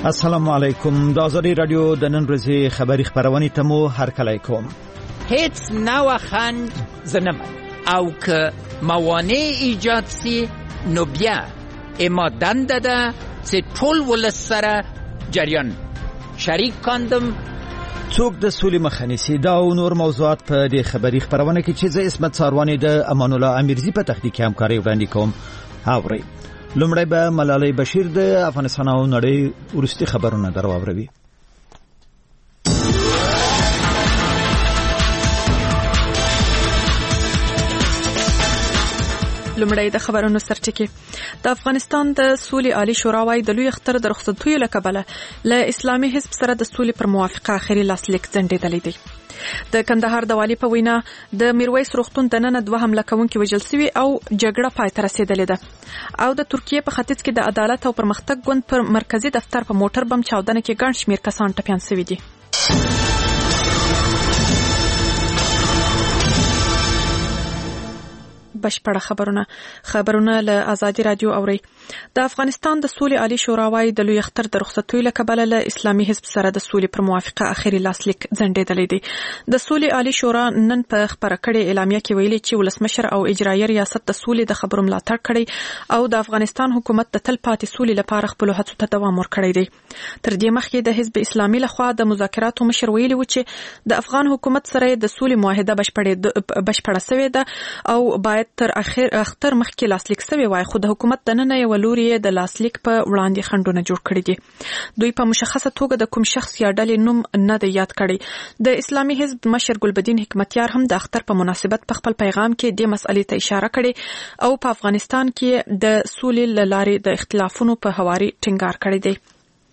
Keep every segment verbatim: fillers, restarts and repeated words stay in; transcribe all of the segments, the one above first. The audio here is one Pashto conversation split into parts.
السلام علیکم. د آزادی رادیو د نن ورځې خبری خبرونه ته مو هرکلی کوم. هیڅ نوع خند زنمه او که موانع ایجاد سی نو بیا اما دنده ده چې ټول ولس سره جریان شریک کاندم. څوک د سولې مخه نیسي؟ دا او نور موضوعات په دې خبری خبرونه کې چې زه اسمت ساروانی د امان الله امیرزی په تخنیکي همکاري وړاندې کوم. اورئ لومړی به ملالۍ بشیر د افغانستان او نړۍ وروستي خبرونه درواوروي. لومړی د خبرونو سرټکی. د افغانستان د سولې عالی شورا وايي د لوی اختر د رخصتیو له کبله له اسلامي حزب سره د سولې پر موافقه اخري لاسلیک ځنډېدلی دی. د کندهار د والي په وینا د میرویس روغتون دننه دوه حمله کوونکي وژل شوي او جګړه پای ته رسیدلې ده. او د ترکیه په ختیځ کې د عدالت او پرمختګ ګوند پر مرکزی دفتر په موټر بم چاودنه کې ګڼ شمېر کسان ټپیان شوي دي. بشپړه خبرونه خبرونه له آزادی رادیو اوري. د افغانستان د سولې عالی شورا وايي د لوی اختر د رخصتیو له کبله له اسلامي حزب سره د سولې پر موافقه اخري لاسلیک ځنډېدلی دی. د سولې عالی شورا نن په خبره کړې اعلامیه کې ویلي چې ولسمشر او اجرایي ریاست د سولې د خبرو ملاتړ کړي او د افغانستان حکومت د تل پاتې سولې لپاره خپل هڅو ته دوام ورکړی دی. تر دې مخکې د حزب اسلامي لخوا د مذاکراتو مشر ویلي و چې د افغان حکومت سره د سولې معاهده بشپړه شوې ده او باید تر اخر اختر مخکې لاسلیک شوی وای، خو د حکومت دننه یو لوري د لاسلیک په وړاندې خنډونه جوړ کړي دي. دوی په مشخصه توګه د کوم شخص یا ډلې نوم نه دی یاد کړی. د اسلامي حزب مشر ګلبدین حکمتیار هم د اختر په مناسبت په خپل پیغام کې د مسئلې ته اشاره کړې او په افغانستان کې د سولې لارې د اختلافونو په هواري ټینګار کړی دی.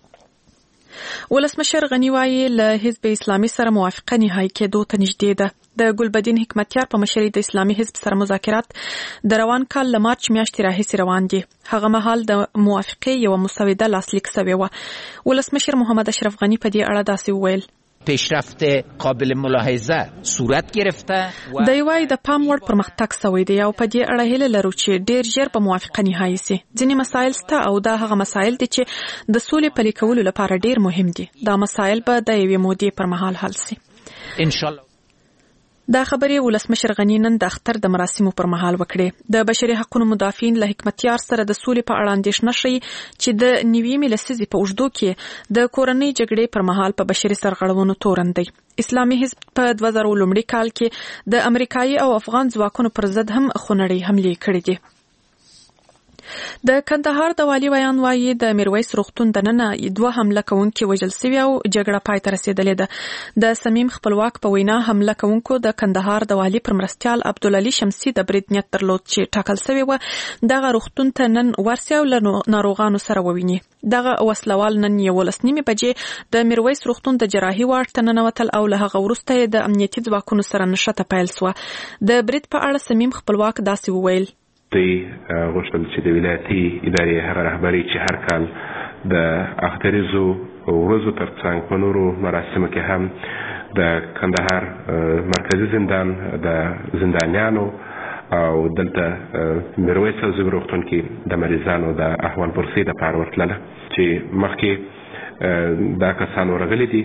ولسمشر غنی وایي له حزب اسلامي سره موافقه نهایی کېدو ته نږدې ده. د ګلبدین حکمتیار په مشرۍ د اسلامي حزب سره مذاکرات د روان کال له مارچ میاشتې راهیسې روان دي. هغه مهال د موافقې یو مسوده لاسلیک شوې وه. ولسمشر محمد اشرف غنی په دې اړه داسې وویل: پیشرفت قابل ملاحظه صورت گرفته و د یوای د پام وړ پرمختګ شوی دی او په دې اړه هیله لرو چې ډیر ژر په موافقه نهایی شي. ځینې مسایل شته او دا هغه مسایل دي چې د سولې پلي کولو لپاره ډیر مهم دي. دا مسایل به د یوې مودې پر مهال حل شي ان شاء الله. دا خبرې ولسمشر غنی نن د اختر د مراسمو پر مهال وکړې. د بشري حقوقو مدافعین له حکمتیار سره د سولې په اړه اندېښنه شي چې د نویمې لسیزې په اوږدو کې د کورنۍ جګړې پر مهال په بشري سرغړونو تورن دی. اسلامي حزب په دوه زره لومړي کال کې د امریکایي او افغان ځواکونو پر ضد هم خونړۍ حملې کړې دي. د کندهار د والي بیان وایي د میرویس روغتون دننه دوه حمله کوونکي وژل شوي او جګړه پای ته رسیدلې ده. د صمیم خپلواک په وینا حمله کوونکو د کندهار د والي پر مرستیال عبدالعلي شمسي د برید نیت درلود چې ټاکل شوی و دغه روغتون ته نن ورسي او له ناروغانو سره وویني. دغه وسلوال نن یولس نیمې بجې د میرویس روغتون د جراحي وارډ ته ننوتل او له هغه وروسته د امنیتي ځواکونو سره نښته پیل شوه. د برید په اړه صمیم خپلواک داسې وویل: دوی غوښتل چې د ولایتي ادارې هغه رهبري چې هر کال د اختریزو ورځو ترڅنګ په نورو مراسمو کې هم د کندهار مرکزي زندان د زندانیانو او دلته میرویس عزیز روغتون کې د مریضانو د احوال پرسۍ دپاره ورتلله چې مخکې دا کسان ورغلي دي.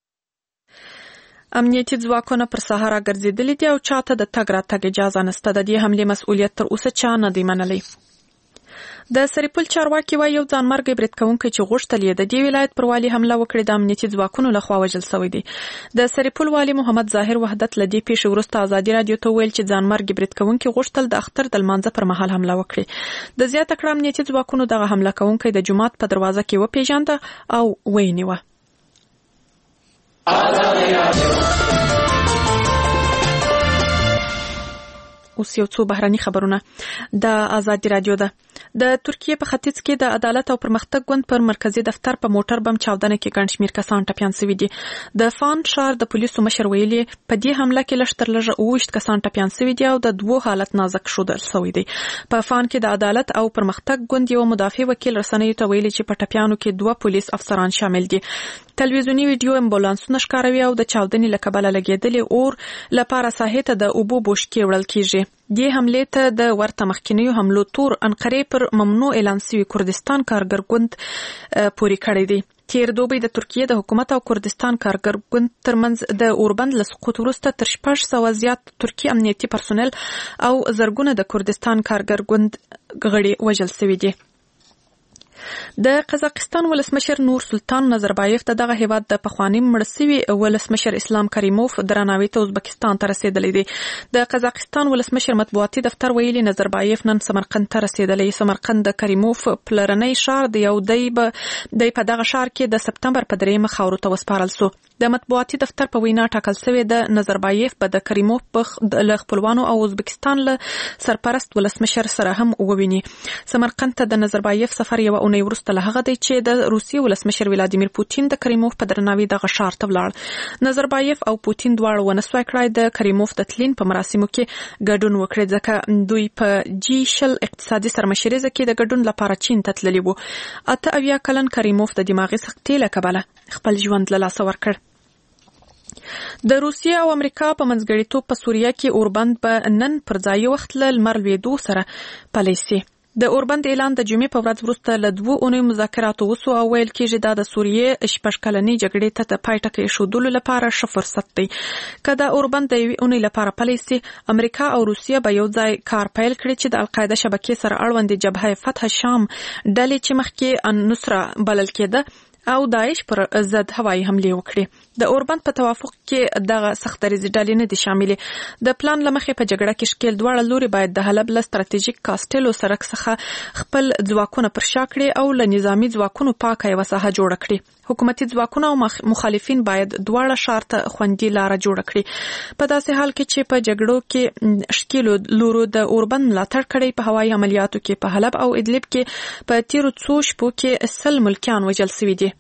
امنیتي ځواکونه پر سهار ګرځېدلي دي او چاته د تګ راتګ اجازه نشته. د دې حملې مسؤلیت تر اوسه چا نه دی منلی. د سرپل چارواکي وایي یو ځانمرګی برید کوونکی چې غوښتل یې د دې ولایت پر والي حمله وکړي د امنیتي ځواکونو لخوا وژل شوی دی. د سرپل والي محمد ظاهر وحدت له دې پیښې وروسته ازادي رادیو ته ویل چې ځانمرګی برید کوونکی غوښتل د اختر د لمانځه پر مهال حمله وکړي. د زیاته کړه امنیتي ځواکونو دغه حمله کوونکی د جومات په دروازه کې وپېژانده او وینیوه. اوس یو څو بهرني خبرونه. د آزادي رادیو ده. د ترکیه په ختیځ کې د عدالت او پرمختګ ګوند پر مرکزی دفتر په موټر بم چاودنه کې ګڼ شمېر کسان ټپیان شوي دي. د فان ښار د پولیسو مشر ویلي په دې حمله کې لږ تر لږه اووه ویشت کسان ټپیان شوي دي او د دوو حالت نازک ښودل شوی دی. په فان کې د عدالت او پرمختګ ګوند یو مدافع وکیل رسنیو ته ویلي چې په ټپیانو کې دوه پولیس افسران شامل دي. تلویزیونی ویډیو امبولانسونه ښکاروي او د چاودنې له کبله لګېدلې اور لپاره ساحې ته د اوبو بوشکې وړل کیږي. دې حملې ته د ورته مخکینیو حملو تور انقرې پر ممنوع اعلان شوي کردستان کارګر ګوند پورې کړی دی. تیر دوبی د ترکیه د حکومت او کردستان کارګر ګوند ترمنځ د اوربند له سقوط وروسته تر شپږ سوه زیات ترکی امنیتي پرسونل او زرګونه د کردستان کارګر ګوند غړي وژل شوي دي. د قزاقستان ولسمشر نور سلطان نظربایف د دغه هیواد د پخوانی مړ شوي ولسمشر اسلام کریموف درناوي ته ازبکستان ته رسیدلی دی. د قزاقستان ولسمشر مطبوعاتي دفتر ویلي نظربایف نن سمرقند ته رسیدلی. سمرقند د کریموف پلرنی ښار دی او دی به دی په دغه ښار کې د سپتمبر په دریمه خاورو ته وسپارل سو. د مطبوعاتي دفتر په وینا ټاکل شوی د نظربایف په د کریموف په له خپلوانو او ازبکستان له سرپرست ولسمشر سره هم وویني. سمرقند ته د نظربایف سفر یو اونۍ وروسته له هغه دی چې د روسیې ولسمشر ولادیمیر پوتین د کریموف په درناوي دغه ښار ته ولاړ. نظربایف او پوتین دواړه ونسوای کړای د کریموف د تلین په مراسمو کې ګډون وکړي ځکه دوی په جی شل اقتصادي سرمشریزه کې د ګډون لپاره چین ته تللي وو. اته اویا کلن کریموف د دماغي سختۍ له کبله خپل ژوند له لاسه ورکړ. د روسیې او امریکا په منځګړیتوب په سوریه کې اوربند به نن پر ځای وخت له لمر لوېدو سره پلی سي. د اوربند اعلان د جمعې په ورځ وروسته له دوو اونیو مذاکراتو وسو او ویل کېږي دا د سوریې شپږ کلنې جګړې ته د پای ټکی ایښودلو لپاره ښه فرصت دی. که د اوربند د یوې اونۍ لپاره پلی سي، امریکا او روسیه به یو ځای کار پیل کړي چې د القاعده شبکې سره اړوندې جبهه فتح شام ډلې چې مخکې النصره بلل کېده او داعش پر ضد هوایي حملې وکړي. د اوربند په توافق کې دغه سخت دریځ ډلې نه دي شاملې. د پلان لمخې په جګړه کې شکیل دواړه لوري باید د حلب له ستراتیژیک کاستلو سرک څخه خپل ځواکونه پر شا کړي او له نظامی ځواکونو پاکه یوه ساحه جوړه کړي. حکومتي ځواکونه او مخالفین باید دواړه ښار ته خوندي لاره جوړه کړي. په داسې حال کې چې په جګړو کې شکیلو لورو د اوربند ملاتړ کړی، په هوایي عملیاتو کې په حلب او ادلب کې په تیرو څو شپو کې سل ملکیان وژل شوي دي.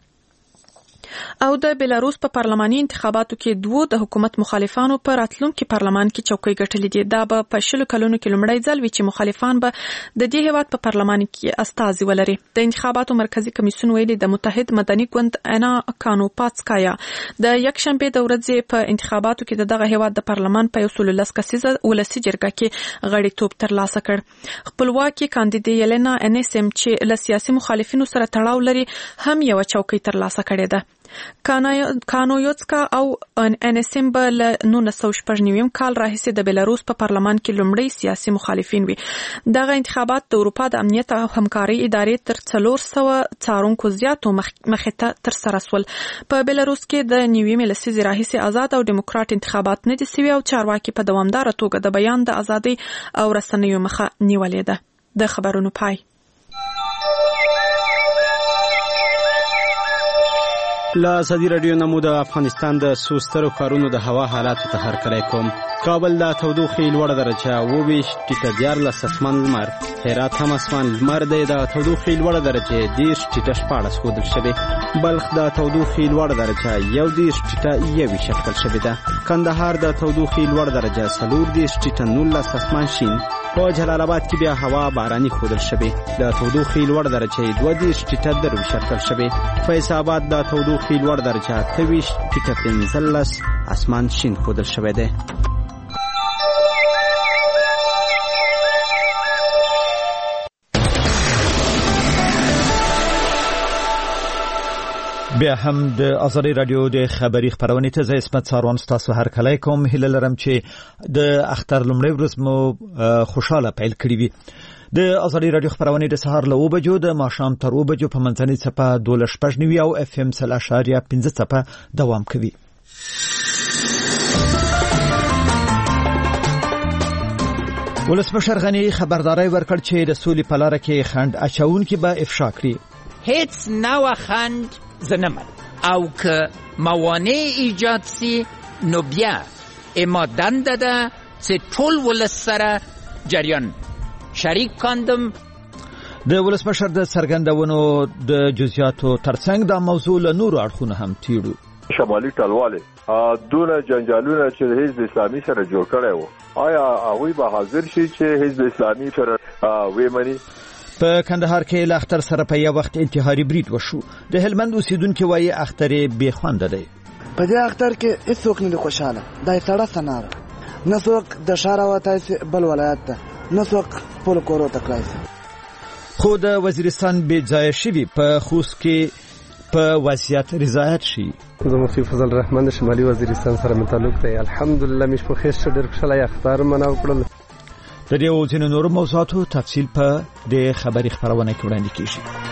او د بیلاروس په پارلماني انتخاباتو کې دوه د حکومت مخالفانو په راتلونکي پارلمان کې چوکۍ ګټلې دي. دا به په شلو کلونو کې لومړی ځل وي چې مخالفان به د دې هیواد په پارلمان کې استازي ولري. د انتخاباتو مرکزی کمیسیون ویلي د متحد مدني ګوند انا کانوپاتسکایا د یکشنبه د ورځې په انتخاباتو کې دغه هیواد د پارلمان په یو سل لس کسیزه ولسي جرګه کې غړیتوب ترلاسه کړ. خپلواکي کاندیدې یلینا انیسم چې له سیاسي مخالفینو سره تړاو لري هم یو چوکۍ ترلاسه کړې ده. کانویوتسکا او انیسم به له نولس سوه شپږ نوي کال راهیسې د بیلاروس په پارلمان کې لومړی سیاسي مخالفین وي. دغه انتخابات د اروپا د امنیت او همکارۍ ادارې تر څلور سوه څارونکو زیاتو مخې ته ترسره سول. په بیلاروس کې د نوي لسیزې راهیسې آزاد او ډیموکراټ انتخابات نه دي سوي او چارواکي په دوامداره توګه د بیان د ازادۍ او رسنیو مخه نیولې ده. د خبرونو پای. لا ازادي رادیو نمو د افغانستان د سوسترو ښارونو د هوا حالاتو ته هرکلی کوم. کابل د تودوخې لوړه درجه اووه ویشت ټیټه دیارلس اسمان لمر. هرات هم اسمان لمر دی. د تودوخې لوړه درجه دېرش ټیټه شپاړس ښودل شوې. بلخ د تودوخې لوړه درجه یو دېرش ټیټه یوویشت اټکل شوې ده. کندهار د تودوخې لوړه درجه څلور دېرش ټیټه نولس اسمان شین. په جلال آباد کې بیا هوا باراني ښودل شوې. د تودوخې لوړه درجه دوه دېرش ټیټه درویشت اټکل شوې. فیض آباد د تودوخې لوړه درجه اته ویشت ټیټه پنځلس اسمان شین ښودل شوی دی. بیا هم د ازادي رادیو د خبري خبرونه ته زه اسمت ساروان تاسو هر کله کوم هله لرم چې د اختر لمړی ورځ مو خوشاله پیل کړی وي. د ازادي رادیو خبرونه د سهار له اوه بجو د ماښام تر اوه بجو په منځنۍ څپه دوه شپږ نوي او اف ام سل اشاریه پنځه څپه دوام کوي. ولسمشر غنی خبرداري ورکړ چې د سولې په لار کې خند اچونکي به افشا کړي. هیڅ نوع خند زنمل او که موانع ایجاد سی نو بیا اما دنده ده چې ټول ولس سره جریان شریک کاندم. د ولسمشر د څرګندونو د جزئیاتو ترڅنګ دا موضوع له نورو اړخونو هم تیړو. شمالي ټلواله دونه جنجالونه چې حزب اسلامي سره جوړ کړي وو، آیا هغوی به حاضر شي چې حزب اسلامي سره ویمني؟ په کندهار کې له اختر سره په یو وخت انتحاري برید وشو. د هلمند اوسیدونکو وایي اختر بې خونده دی. په دې اختر کې هیڅوک نه خوشاله، دا سړه سناره، نه څوک د ښار وتای بل ولایت ته، نه څوک خپل کورو ته کړای. خو د وزیرستان بې ځایه شوي په خوست کې په وضعیت رضایت شي. زه مفتي فضل الرحمن د شمالي وزیرستان سره متعلق دی. الحمدلله مش په خیر ډېر خوشاله اختار منو کړل. د دې او ځینو نورو موضوعاتو تفصیل په د خبري خبرونه کې وړاندې کیږي.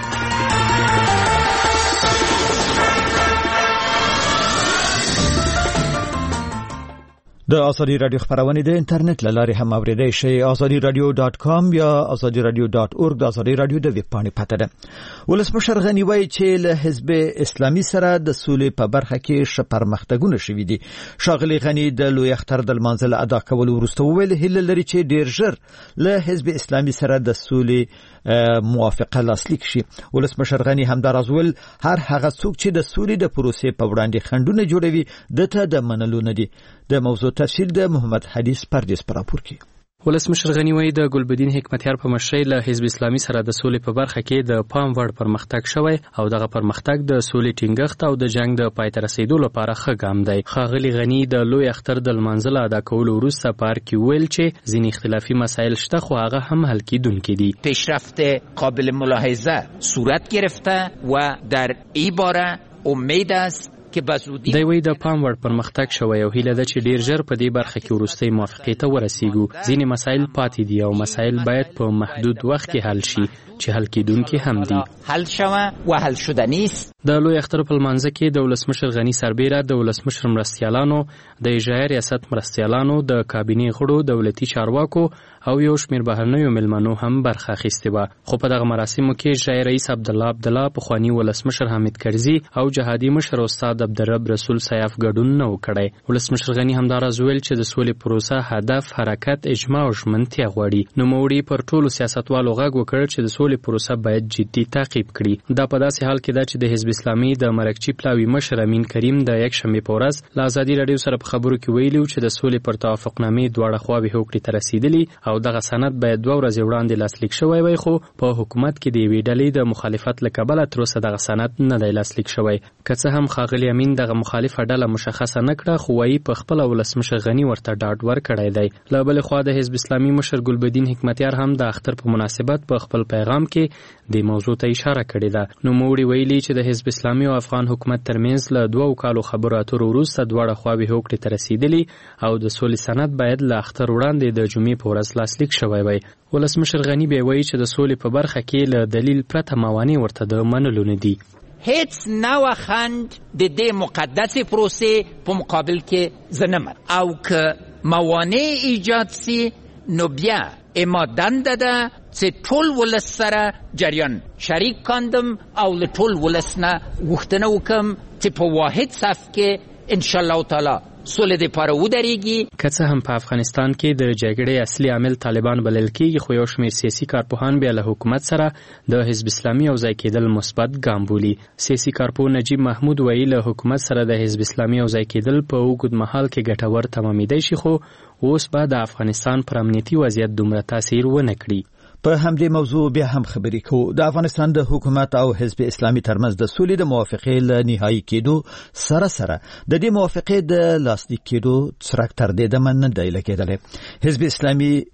د ازادي رادیو خبرونه د انټرنیټ لارې هم اوریدئ شئ. ازادي رادیو ډاټ کام یا ازادي رادیو ډاټ اورګ د ازادي رادیو د ویب پاڼې پته ده. ولسمشر غنی وایي چې له حزب اسلامي سره د سولې په برخه کې ښه پرمختګونه شوي دي. ښاغلي غنی د لوی اختر د لمانځل ادا کولو وروسته وویل هیله لري چې ډیر ژر له حزب اسلامي سره د سولې موافقه لاسلیک شي. ولسمشر غنی همداراز ویل هر هغه څوک چې د سولې د پروسې په وړاندې خنډونه جوړوي دته د منلو نه دي. د موضوع تفصیل د محمد حدیث پردیس پر راپور کې. ولسمشر غنی وایي د ګلبدین حکمتیار په مشرۍ له حزب اسلامي سره د سولې په برخه کې د پام وړ پرمختګ شوی او دغه پرمختګ د سولې ټینګښت او د جنگ د پای ته رسیدو لپاره ښه ګام دی. ښاغلي غنی د لوی اختر د لمانځل ادا کولو وروسته په هر کې ویل چې ځینې اختلافي مسایل شته خو هغه هم حل کیدونکي دي. پیشرفت قابل ملاحظه صورت گرفته و در این باره امید است دی وی د پام وړ پرمختګ شوی او هیله ده چې ډیر ژر په دې برخه کې وروستۍ موافقې ته ورسیږو. ځینې مسایل پاتې دي او مسایل باید په محدود وخت کې حل شي چې حل کیدونکي هم دي. حل شوه و حل شدنی است. د لوی اختر په لمانځه کې د ولسمشر غنی سربیره د ولسمشر مرستیالانو، د اجرایه ریاست مرستیالانو، د کابینې غړو، دولتي چارواکو او یو شمېر بهرنیو مېلمنو هم برخه اخیستې وه. خو په دغه مراسمو کې اجرایه رئیس عبدالله عبدالله، پخواني ولسمشر حامد کرزي او جهادي مشر استاد عبدالرب رسول سیاف ګډون نه و کړی. ولسمشر غنی همداراز ویل چې د سولې پروسه هدف، حرکت، اجماع او ژمنتیا غواړي. نوموړي پر ټولو سیاستوالو غږ وکړ چې د سولې پروسه باید جدي تعقیب کړي. دا په داسې حال کې ده چې د حزب اسلامي د مرکچی پلاوي مشر امین کریم د یکشنبې په ورځ له ازادي راډیو سره په خبرو کې ویلي چې د سولې پر توافقنامې دواړه خواوې هوکړې ته رسیدلي او دغه سند باید دوه ورځې وړاندې لاسلیک شوی وای، خو په حکومت کې د یوې ډلې د مخالفت له کبله تر اوسه دغه سند نه دی لاسلیک شوی. که څه هم ښاغلي امین دغه مخالفه ډله مشخصه نه کړه خو وایي په خپله ولسمشر غني ورته ډاډ ورکړی دی. له بلې خوا د حزب اسلامي مشر ګلبدین حکمتیار هم د اختر په مناسبت په خپل پیغام کې د موضوع ته اشاره کړې ده. نوموړي ویلي چې د حزب اسلامي او افغان حکومت ترمنځ له دوو کالو خبرو اترو وروسته دواړه خواوې هوکړې ته رسیدلي او د سولې سند باید له اختر وړاندې د جمعې په ورځ لاسلیک شوی وای. ولسمشر غني بیا وایي چې د سولې په برخه کې له دلیل پرته موانع ورته د منلو نه دي. هیڅ نوع خنډ د دې مقدسې پروسې په مقابل کې زه نه منم او که موانع ایجاد سي نو بیا اما دنده ده چې ټول ولس سره جریان شریک کاندم او له ټول ولس نه غوښتنه وکم چې په واحد صف کې ان شاء الله تعالی سولې د پاره ودرېږي. که څه هم په افغانستان کې د جګړې اصلي عامل طالبان بلل کېږي خو یو شمېر سیاسي کارپوهان بیا له حکومت سره د حزب اسلامي یوځای کېدل مثبت ګام بولي. سیاسي کارپوه نجیب محمود وایي له حکومت سره د حزب اسلامي یوځای کېدل په اوږد مهال کې ګټور تمامېدی شي خو اوس به د افغانستان پر امنیتي وضعیت دومره تاثیر ونه کړي. په همدې موضوع بیا هم خبرې کوو. د افغانستان د حکومت او حزب اسلامي ترمنځ د سولې د موافقې له نهایي کېدو سره سره د دې موافقې د لاسلیک کېدو څرک تر دې دمه نه دی لګېدلی. حزب اسلامي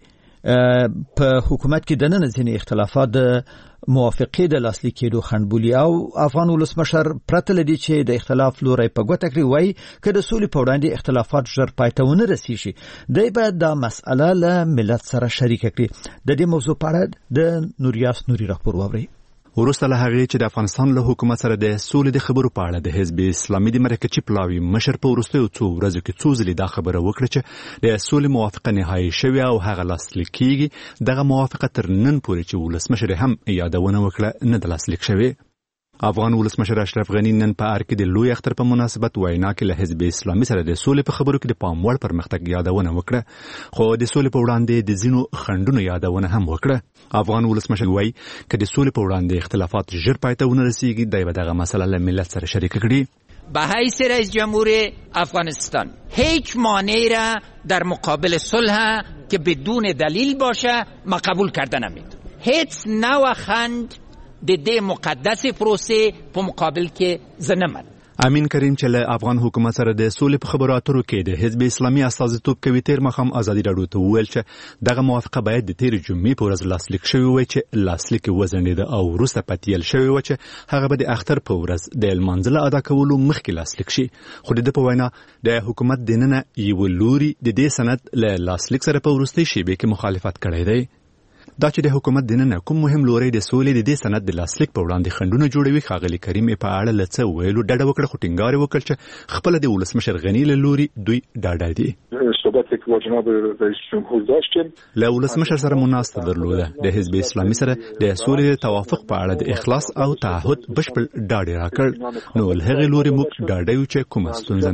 په حکومت کې د نن ځینې اختلافات د موافقې د لاسلیک کېدو خنډ بولي او افغان ولسمشر پرته له دې چې د اختلاف لوری په ګوته کړي وایي که د سولې په وړاندې اختلافات ژر پای ته ونه رسیږي دی باید دا مسئله له ملت سره شریکه کړي. د دې موضوع په اړه د نوریاس نوري راپور واورئ. وروسته له هغې چې د افغانستان له حکومت سره د سولې د خبرو په اړه د حزب اسلامي د مرکچي پلاوي مشر په وروستیو څو ورځو کې څو ځلې دا خبره وکړه چې د سولې موافقه نهایي شوې او هغه لاسلیک کېږي. دغه موافقه تر نن پورې چې ولسمشر هم یادونه وکړه نه ده لاسلیک شوې. افغان ولسمشر اشرف غني نن په ار کې د لوی اختر په مناسبت وینا کې له حزب اسلامي سره د سولې په خبرو کې د پام وړ پرمختګ یادونه وکړه خو د سولې په وړاندې د ځینو خنډونو یادونه هم وکړه. افغان ولسمشر وایي که د سولې په وړاندې اختلافات ژر پای ته ونه رسیږي دی به دغه مسئله له ملت سره شریکه کړي. به حیث رئیس جمهور افغانستان هیچ مانعی را در مقابل صلح که بدون دلیل باشه ما قبول کرده نمیدونم. هیچ نوع خنډ د دې مقدسې پروسې په مقابل کې زه نه منم. امین کریم چې له افغان حکومت سره د سولې په خبرو اترو کې د حزب اسلامي استازیتوب کوي تیر مخام ازادي راډیو ته وویل چې دغه موافقه باید د تیر جمعې په ورځ لاسلیک شوې وای چې لاسلیک وزنډېده او وروسته پتیل شوې و چې هغه به د اختر په ورځ د لمانځه ادا کولو مخکې لاسلیک شي. خو د په وینا د حکومت دننه یو لوري د دې سند له لاسلیک سره په وروستي شیبه کې مخالفت کړی دی. دا چې د حکومت دننه کوم مهم لوري د سولې د دې سند د لاسلیک په وړاندې خنډونه جوړوي ښاغلي کریم په اړه له څه ویلو ډډه وکړه، خو ټینګار وکړ چې خپل د ولسمشر غني له لوري دوی ډاډه دي. له ولسمشر سره مناسبه درلوده د حزب اسلامي سره د سولې د توافق په اړه د اخلاص او تعهد بشپړ ډاډ راکړ. نو له هغې لوري موږ ډاډه یو چې کومه ستونزه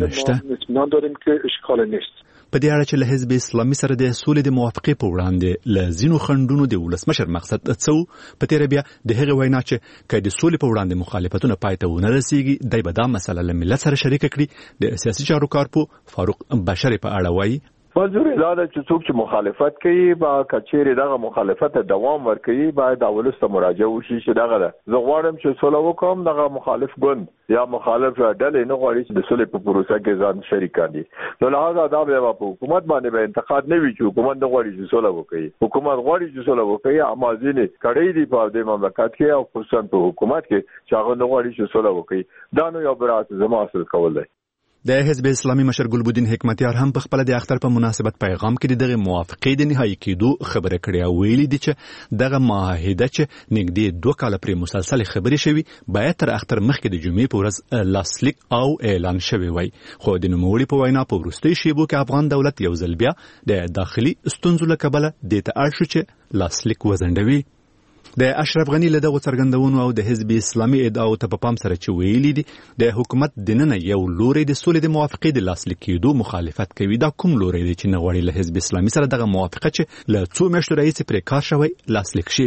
نشته. په دې اړه چې له حزب اسلامي سره د سولې د موافقې په وړاندې له ځینو خنډونو د ولسمشر مقصد څه و، په تېره بیا د هغې وینا چې که د سولې په وړاندې مخالفتونه پای ته ونه رسېږي دی به دا مسله له ملت سره شریکه کړي. د سیاسي چارو کارپو فاروق بشر په اړه وایي منظور دا ده چې څوک چې مخالفت کوي با کچېرې دغه مخالفت دوام ورکوي باید اولس ته مراجعه وشي چې دغه ده زه غواړم چې سوله وکړم، دغه مخالف ګوند یا مخالف ډلې نه غواړي چې د سولې په پروسه کې ځان شریک کړي. نو لهذا دا به په حکومت باندې به انتقاد نه وي چې حکومت نه غواړي چې سوله وکړي. حکومت غواړي چې سوله وکړي، اما ځینې کړۍ دي په دې مملکت کې او خصوصا په حکومت کې چې هغه نه غواړي چې سوله وکړي. دا نو یو برات زما اصل کول دی. د حزب اسلامي مشر ګلبدین حکمتیار هم په خپل د اختر په مناسبت پیغام کې دغه موافقې د نهایی کېدو خبره کړې او ویلي دي چې دغه معاهده چې نږدې دوه کاله پرې مسلسل خبرې شوي باید تر اختر مخکې د جمعې په ورځ لاسلیک او اعلان شوی وای. خو د نوموړي په وینا په وروستي شیبو کې افغان دولت یو ځل بیا د داخلي ستونزو له کبله دې ته اړ شو چې لاسلیک وځنډوي. د اشرف غنی له دغو څرګندونو او د حزب اسلامي ادعاو ته په پام سره چې ویلي دي د حکومت دننه یو لوري د سولې د موافقې د لاسلیک کېدو مخالفت کوي. دا کوم لوري دی چې نه غواړي له حزب اسلامي سره دغه موافقه چې له څو میاشتو راهیسې پرې کار شوی لاسلیک شي؟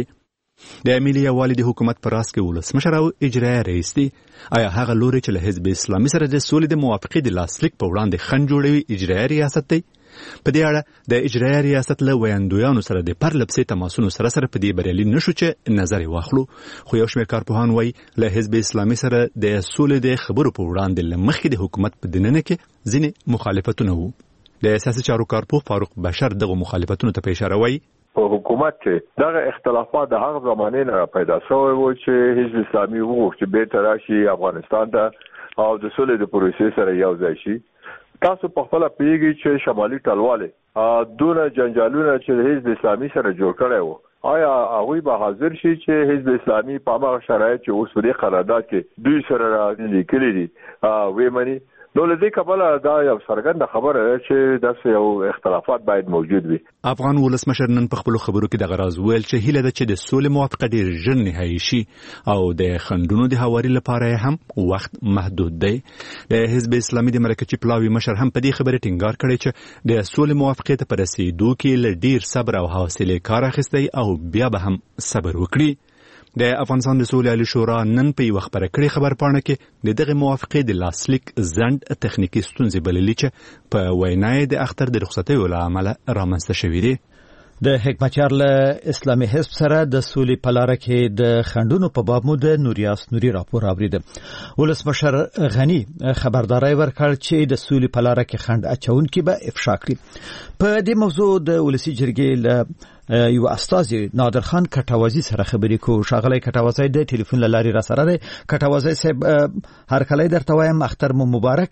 د ملي یووالي د حکومت په راس کې ولسمشر او اجرایي رئیس دی. آیا هغه لوري چې له حزب اسلامي سره د سولې د موافقې د لاسلیک په وړاندې خنډ جوړوي اجرایي ریاست دی؟ په دې اړه د اجرایي ریاست له ویاندویانو سره د پرلپسې تماسونو سره سره په دې بریالي نشو چې نظر واخلو. خو یو شمېر کارپوهان وایي له حزب اسلامي سره د سولې د خبرو په وړاندې له مخکې د حکومت په دننه کې ځینې مخالفتونه وو. د سیاسي چارو کارپوه فاروق بشر دغه مخالفتونو ته په اشاره وایي په حکومت کې دغه اختلافات د هغه زمانې نه پیدا شوی و چې حزب اسلامي وغوښت چې بیرته راشي افغانستان ته او د سولې د پروسې سره یو ځای شي. تاسو په خپل پیږي چې شمالي ټلواله دونه جنجالونه چې حزب اسلامي سره جوړ کړي وو، آیا هغه به حاضر شي چې حزب اسلامي په هغه شرایط چې اوس په قرارداد کې دوی سره رالیکلي دي وې مني؟ نو لدې کبله دا یو څرګنده خبره ده چې داسې یو اختلافات باید موجود وي. افغان ولسمشر نن په خپلو خبرو کې دغه راز ویل چې هیله ده چې د سولې موافقه ډېر ژر نهایي شي او د خنډونو د هواري لپاره هم وخت محدود دی. د حزب اسلامي د مرکچي پلاوي مشر هم په دې خبره ټینګار کړی چې د سولې موافقې ته په رسېدو کې له ډېر صبر او حوصلې کار اخیستی او بیا به هم صبر وکړي. د افغانستان د سولې عالي شورا نن په یوه خبره کړې خبرپاڼه کې د دغه موافقې د لاسلیک ځنډ تخنیکي ستونزې بللي چې په وینا یې د اختر د رخصتیو له امله رامنځته شوي دي. د حکمتیار له اسلامي حزب سره د سولې په لاره کې د خنډونو په باب مو د نوریاس نوري راپور اورید. ولسمشر غنی خبرداري ورکړ چې د سولې په لاره کې خنډ اچونکي به افشا کړي. په دې موضوع د ولسی جرګې له یو استازي نادر خان کټوازی سره خبرې کو. شاغلی کټوازی د ټلیفون لاري را سره دی. کټوازی صاحب هر کله درته وایم اختر مو مبارک.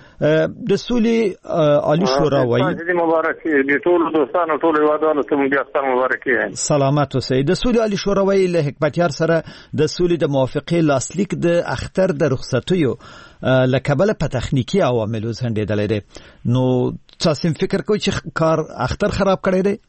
د سولې عالی شورا وایي د مبارک دي ټول دوستانو ټول وادانو ته مو بیا ستاسو مبارک یم. سلامات اوسئ. د سولې عالی شورا وایي له حکمتیار سره د سولې د موافقې لاسلیک د اختر د رخصتیو لکبل په تخنیکی عواملو ځنډېدلې دي. نو تاسو فکر کوئ چې کار اختر خراب کړی دی؟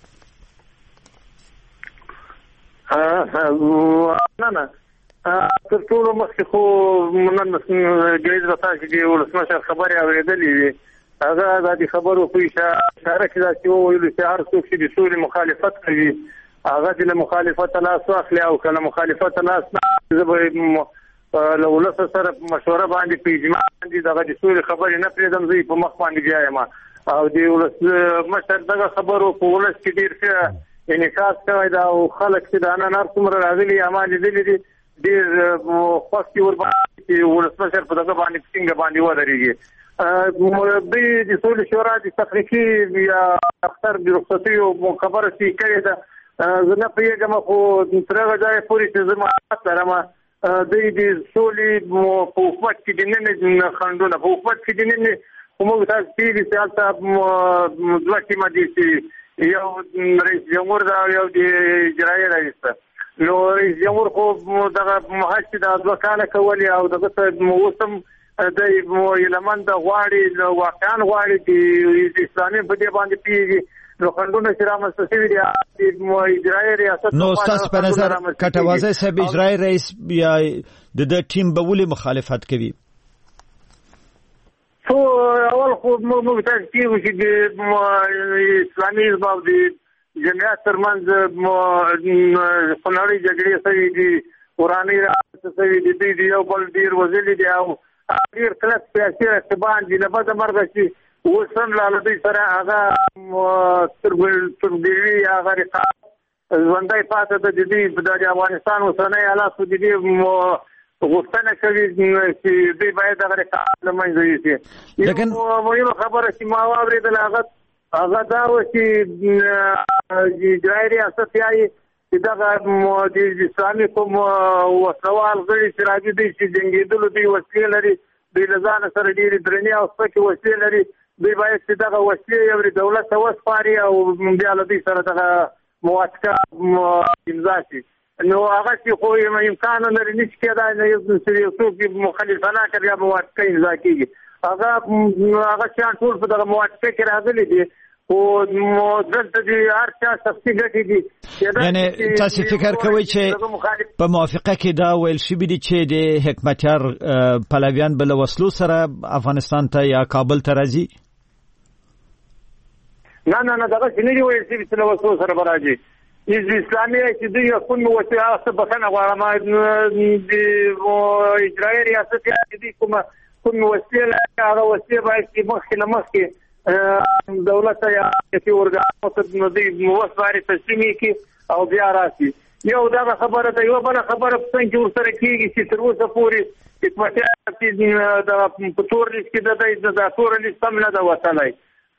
نه نه تر ټولو مخکې خو نن ګریز راته چې ولسمشر خبرې اورېدلې وي هغه د خبرو په اشاره کې دا چې ویل چې هر څوک چې د سولې مخالفت کوي هغه د مخالفت لاس واخلي او کله مخالفت لاس نه زه له ولس سره مشوره باندې په اجماع باندې دغه د سولې خبرې نه پرېږدم زه په مخ باندې بیایم او د ولسمشر دغه خبرو په ولس کې ډېر ښه انعکاس کوي دا او خلک چې د نن هر څومره راغلي اعمال لیدلي دي ډېر خوښ ور باندې چې ولسمشر په دغه باندې څنګه باندې ودرېږي. دوی د سولې شورا د تفریقي یا اختر د رخصتیو خبره چې کړې ده زه نه پوهېږم خو تر هغه ځایه پورې چې زه معلومات لرم دوی د سولې په حکومت کې د نن خنډونه په حکومت کې د نن خو موږ تاسو پوهېږي چې هلته دوه ټیمه دي چې یو رئیس جمهور ده او یو د اجرایي رئیس ده. نو رئیس جمهور خو دغه محض چې دا دوه کاله کولې او دغه ته اوس هم د یلمن د غواړي واقعا غواړي چې اسلامي په دې باندې پیږي نو خنډونه چې رامنځته شوي دي د اجرایي ریاست نو ستاسو په نظر کټوازی صاحب اجرایي رئیس یا د د ټیم به ولې مخالفت کوي؟ خو اول خو موږ تاسو کېږو چې د اسلامي حزب او د جمعیت ترمنځ خونړۍ جګړې شوي دي ورانۍ رامنځته شوي دي دوی د یو بل ډېر وژلي دي او ډېر کلک سیاسي رقیبان دي له بده مرغه چې اوس هم له دوی سره هغه تربیوي هغه رقابت ژوندی پاتې ده. د دوی د افغانستان اوسنی حالات خو د دې غوښتنه کوي چې دوی باید دغه رقابت له منځه یوسي. یو مهمه خبره چې ما واورېدله هغه هغه دا و چې اجرایي ریاست یایي چې دغه د اسلامي کوم وسلوال غړي چې راځي دوی چې جنګېدلو دوی وسلې لري دوی له ځانه سره ډېرې درنې او سپکې وسلې لري دوی باید چې دغه وسلې یو دولت ته وسپاري او بیا له دوی سره دغه موافقه امضا شي. نو هغه چې خو امکان نه لري نشي کېدای نه یو څوک مخالفانه کوي یا موافقه امضا کېږي هغه هغه شیان ټول په دغه موافقه کې راغلي دي خو دلته دي هر چا شخصي ګټې دي. یعنی تاسو فکر کوئ چې په موافقه کې دا ویل شوي دي چې د حکمتیار پلویان به له وسلو سره افغانستان ته یا کابل ته راځي؟ نه نه نه دغسې نه دي ویل شوي چې له وسلو سره به راځي. حزب اسلامي چې دوی کوم وسیله څه بخښنه غواړم د اجرایي ریاست چې دوی کومه کوم وسیله لري هغه وسیله باید چې مخکې له مخکې دولت یا سیاسي ارګانونو ته دوی وسپاري تسلیمي کړي او بیا راشي. یو دغه خبره ده. یوه بله خبره په څنګ کې ورسره کېږي چې تر اوسه پورې حکمتیار چې د په تور لیست کې ده د تور لیست هم نه ده وتلی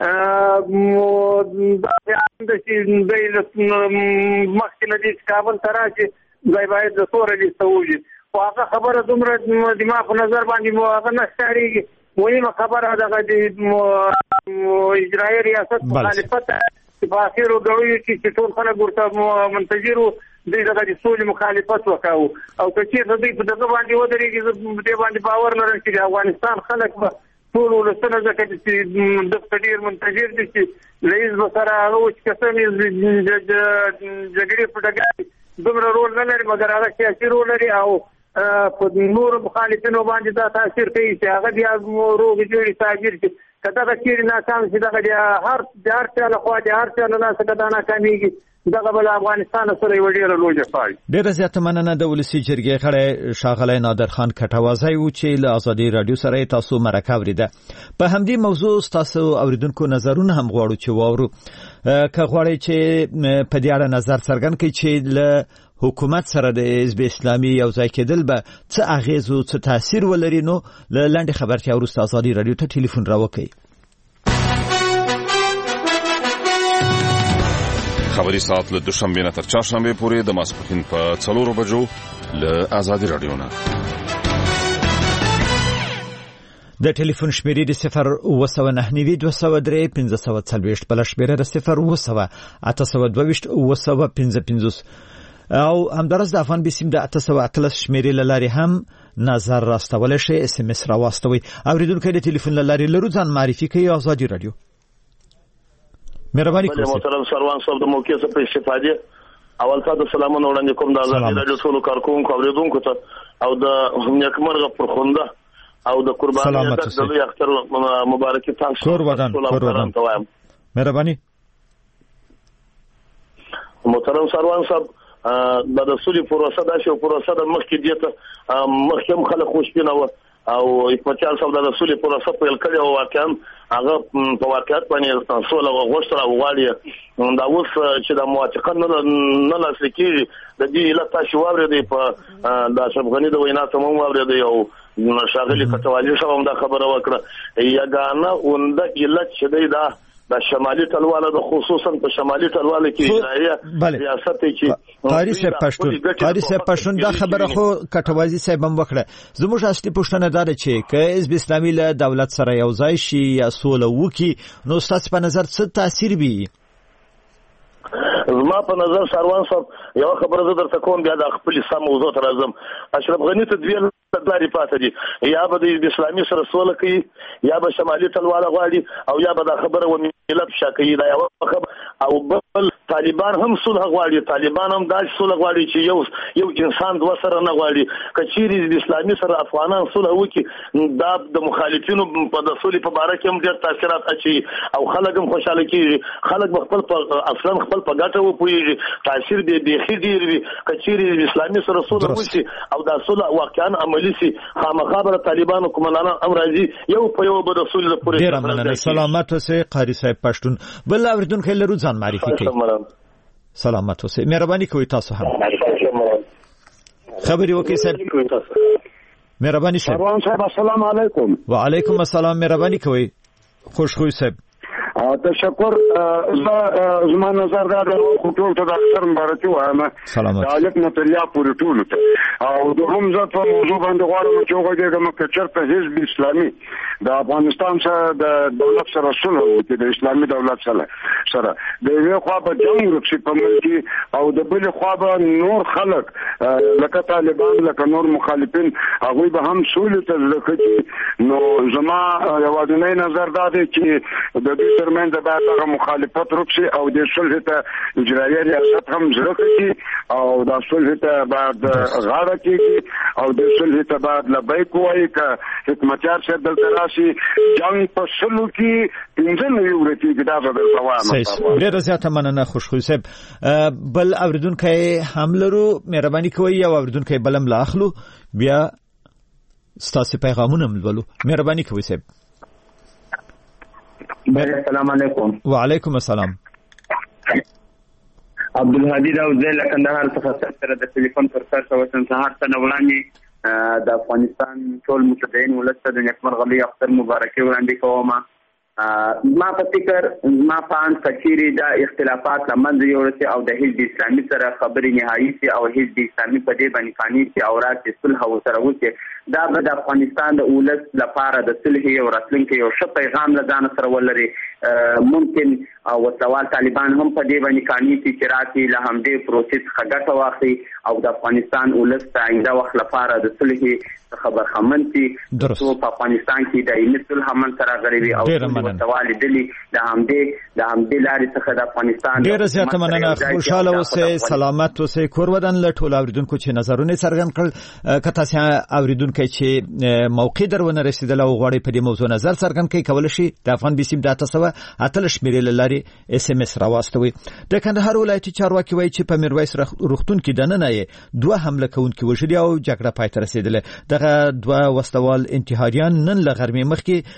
مخکې له دې چې کابل ته راشي دی باید د تور لیست ته ووځي خو هغه خبره دومره زما په نظر باندې هغه نه ښکارېږي. مهمه خبره دغه د اجرایي ریاست مخالفت چې په اخرو ګړیو کې چې ټول خلک ورته منتظر وو دوی دغه د سولې مخالفت وکړو او که چېرته دوی په دغه باندې ودرېږي زه په دې باندې باور لرم چې د افغانستان خلک به ټول ولسونه ځکه چې دغه ډېر منتظر دي چې له حزب سره هغه و چې قسم یې جګړې په ډګر دومره رول نه لري مګر هغه سیاسي رول لري او په نورو مخالفینو باندې دا تاثیر کوي چې هغه بیا روغې جوړې تاجر شي که دغه چیرې ناکام شي دغه د هر د هر چا لخوا د هر چا له لاسه که دا ناکامېږي دغه به له افغانستان سره یوه ډېره لویه پاړي. ډېره زیاته مننه د ولسي جرګې غړی ښاغلی نادر خان کټوازی و چې له ازادي راډیو سره یې تاسو مرکه اورېده. په همدې موضوع ستاسو اوریدونکو نظرونه هم غواړو چې واورو. که غواړئ چې په دې اړه نظر څرګند کړئ چې له حکومت سره د حزب اسلامي یو ځای کېدل به څه اغیز او څه تاثیر ولري نو له لنډې خبرتیا وروسته ازادي راډیو ته ټلیفون راوکړئ. خبري ساعت له دوشنبې نه تر چهارشنبې پورې د ماسپښین په څلورو بجو له ازادي راډیو نه. د ټلیفون شمیرې د صفر اوه سوه نهه نوي دوه سوه درې پنځه سوه څلوېښت بله شمیره د صفر اوه سوه اته سوه دوه ویشت اوه سوه پنځه پنځوس او همدارس د افغان بیسیم د اته سوه اتلس شمیرې له لارې هم نظر راستولی شئ اس ام اس راواستوئ. اوریدونکی د ټلیفون له لارې لرو ځان معرفي کوي ازادي راډیو. مهرباني کوئ. محترم سروان صاحب د موقع څخه په استفادې اول څه د سلامونه وړاندې کوم د ازادي راډیو ټولو کارکونکو اوریدونکو ته او د نیکمرغه پرخونده او د قربانۍ د لوی اختر مبارکي تاسو کور ودان کور ودان مهرباني. محترم سروان صاحب د د سولې پروسه دا شو پروسه د مخکې دیته مخکې خلک خوشبینه و او حکمتیار صاحب د سولې پروسه پیل کړی او واقعا هغه په واقعیت باندې سوله غوښتنه وغواړي دا اوس چې د موافقت نه نه لاسلیک کیږي د دې علت تاسو واورېدئ په د اشرف غني د وینا ته مو واورېدئ او شاغلي کټوالي صاحب هم دا خبره وکړه یګانه اونده علت چې دی دا د شمالي ټلواله د خصوصا په شمالي ټلواله کې اجرایه ریاست چې قاری صاحب پښتون قاری صاحب پښتون دا خبره خو کټوازی صاحب هم وکړه زموږ اصلي پوښتنه دا ده چې که حزب اسلامي له دولت سره یو ځای شي یا سوله وکړي نو ستاسو په نظر څه تاثیر وي؟ زما په نظر سروان صاحب یو خبره زه درته کوم بیا د خپل سم موضوع ته راځم. اشرف غنی ته دوی لارې پاتې دي یا به د اسلامي سره سوله کوي یا به شمالي ټلواله غواړي او یا به دا خبره و ملت شا کوي دا یو خبره او بل طالبان هم سوله غواړي طالبان هم دا سوله غواړي چې یو یو انسان دوه سره نه غواړي کچيري د اسلامي سره افغانان سوله وکي دا د مخالفینو په د سولې په باره کې هم ډېر تاثیرات اچي او خلک هم خوشاله کیږي خلک خپل په اصلا خپل په ګټه وپويږي تاثیر دې بيخي ډېر وي کچيري د اسلامي سره سوله وکي او دا سوله واقعا عملي سي خامخابره طالبانو کوملانه امراضي یو په یو به رسول الله پورې ډیر مننه سلامت اوسه قاری صاحب پښتون بل اوریدونکو لرو ځان معرفي کوي سلامت اوسه مهرباني کوئ تاسو هم خبري وکي صاحب مهرباني صاحب سروان صاحب السلام علیکم وعلیکم السلام مهرباني کوئ خوشخوي صاحب تشکر زما نظر دا د ټول ته د اکثر مبارکي وایم سلامت دالک متریا پورې ټول ته او د هم ځات په موضوع باندې غواړم چې وګورم چې چرته حزب اسلامي د افغانستان سره د دولت سره سره وکړي د اسلامي دولت سره سره د یو خوا په جنگ رخصي په ملک او د بل خوا به نور خلک لکه طالبان لکه نور مخالفین هغه به هم سولې ته ځکه نو زما یوازینی نظر دا دی چې د دې ترمن د بعد هغه مخالفت رخصي او د صلح ته اجرایي ریاست هم ځکه او د صلح ته بعد غاړه کیږي او د صلح ته بعد لبیک وایي ک حکمتیار شه دلته راشي جنگ په سلو کې پنځه نوي ورته کې دا به تمام ډېر زیاته مننه خوشخوي صاحب بل اوریدونکو حملرو مهرباني کوئ یا اوریدونکو بلم لا اخلو بیا ستاسو پیغامونه ملولو مهرباني کوئ صاحب السلام علیکم وعلیکم السلام عبدالهادي راوزه له کندهار څخه سره د ټلیفون پر سر شوم سهار ته وړاندې د افغانستان ټول متدین ولسته د نیکمرغلي اختر مبارکي وړاندې کوم ما په فکر ما پان کچيري د اختلافات لمنځه یوړتي او د حزب اسلامي سره خبري نهایی سي او حزب اسلامي په دې باندې قانوني سي او راځي صلح او سره وکړي دا به د افغانستان د اولس لپاره د صلح او راتلونکي یو ښه پیغام لدان سره ولري ممکن او وسوال طالبان هم په دې باندې قانوني سي چې راځي له همدې پروسس خګټه واخلي او د افغانستان اولس ته آینده وخت لپاره د صلح خبر خمنتي د په افغانستان کې د ایمتل همن سره غریبي او وسوال دلی د همدې د همدې لارې څخه د افغانستان ډیر زیاته مننه خوشاله اوسئ سلامت اوسئ کور ودان له ټول اوریدونکو چې نظرونه څرګند کړل که تاسو اوریدونکو چې موقع درونه رسیدله او غواړي په دې موضوع نظر څرګند کړي کول شي د افغان بي سي د تاسو اتل شمیرې لاري اس ام اس راوستوي د کندهار ولایتي چارواکي وایي چې په میرویس روغتون کې دننه یې دوه حمله کوونکي وژلي او جګړه پای ته رسیدله دغه دوه وسوال انتحاریان نن له غرمې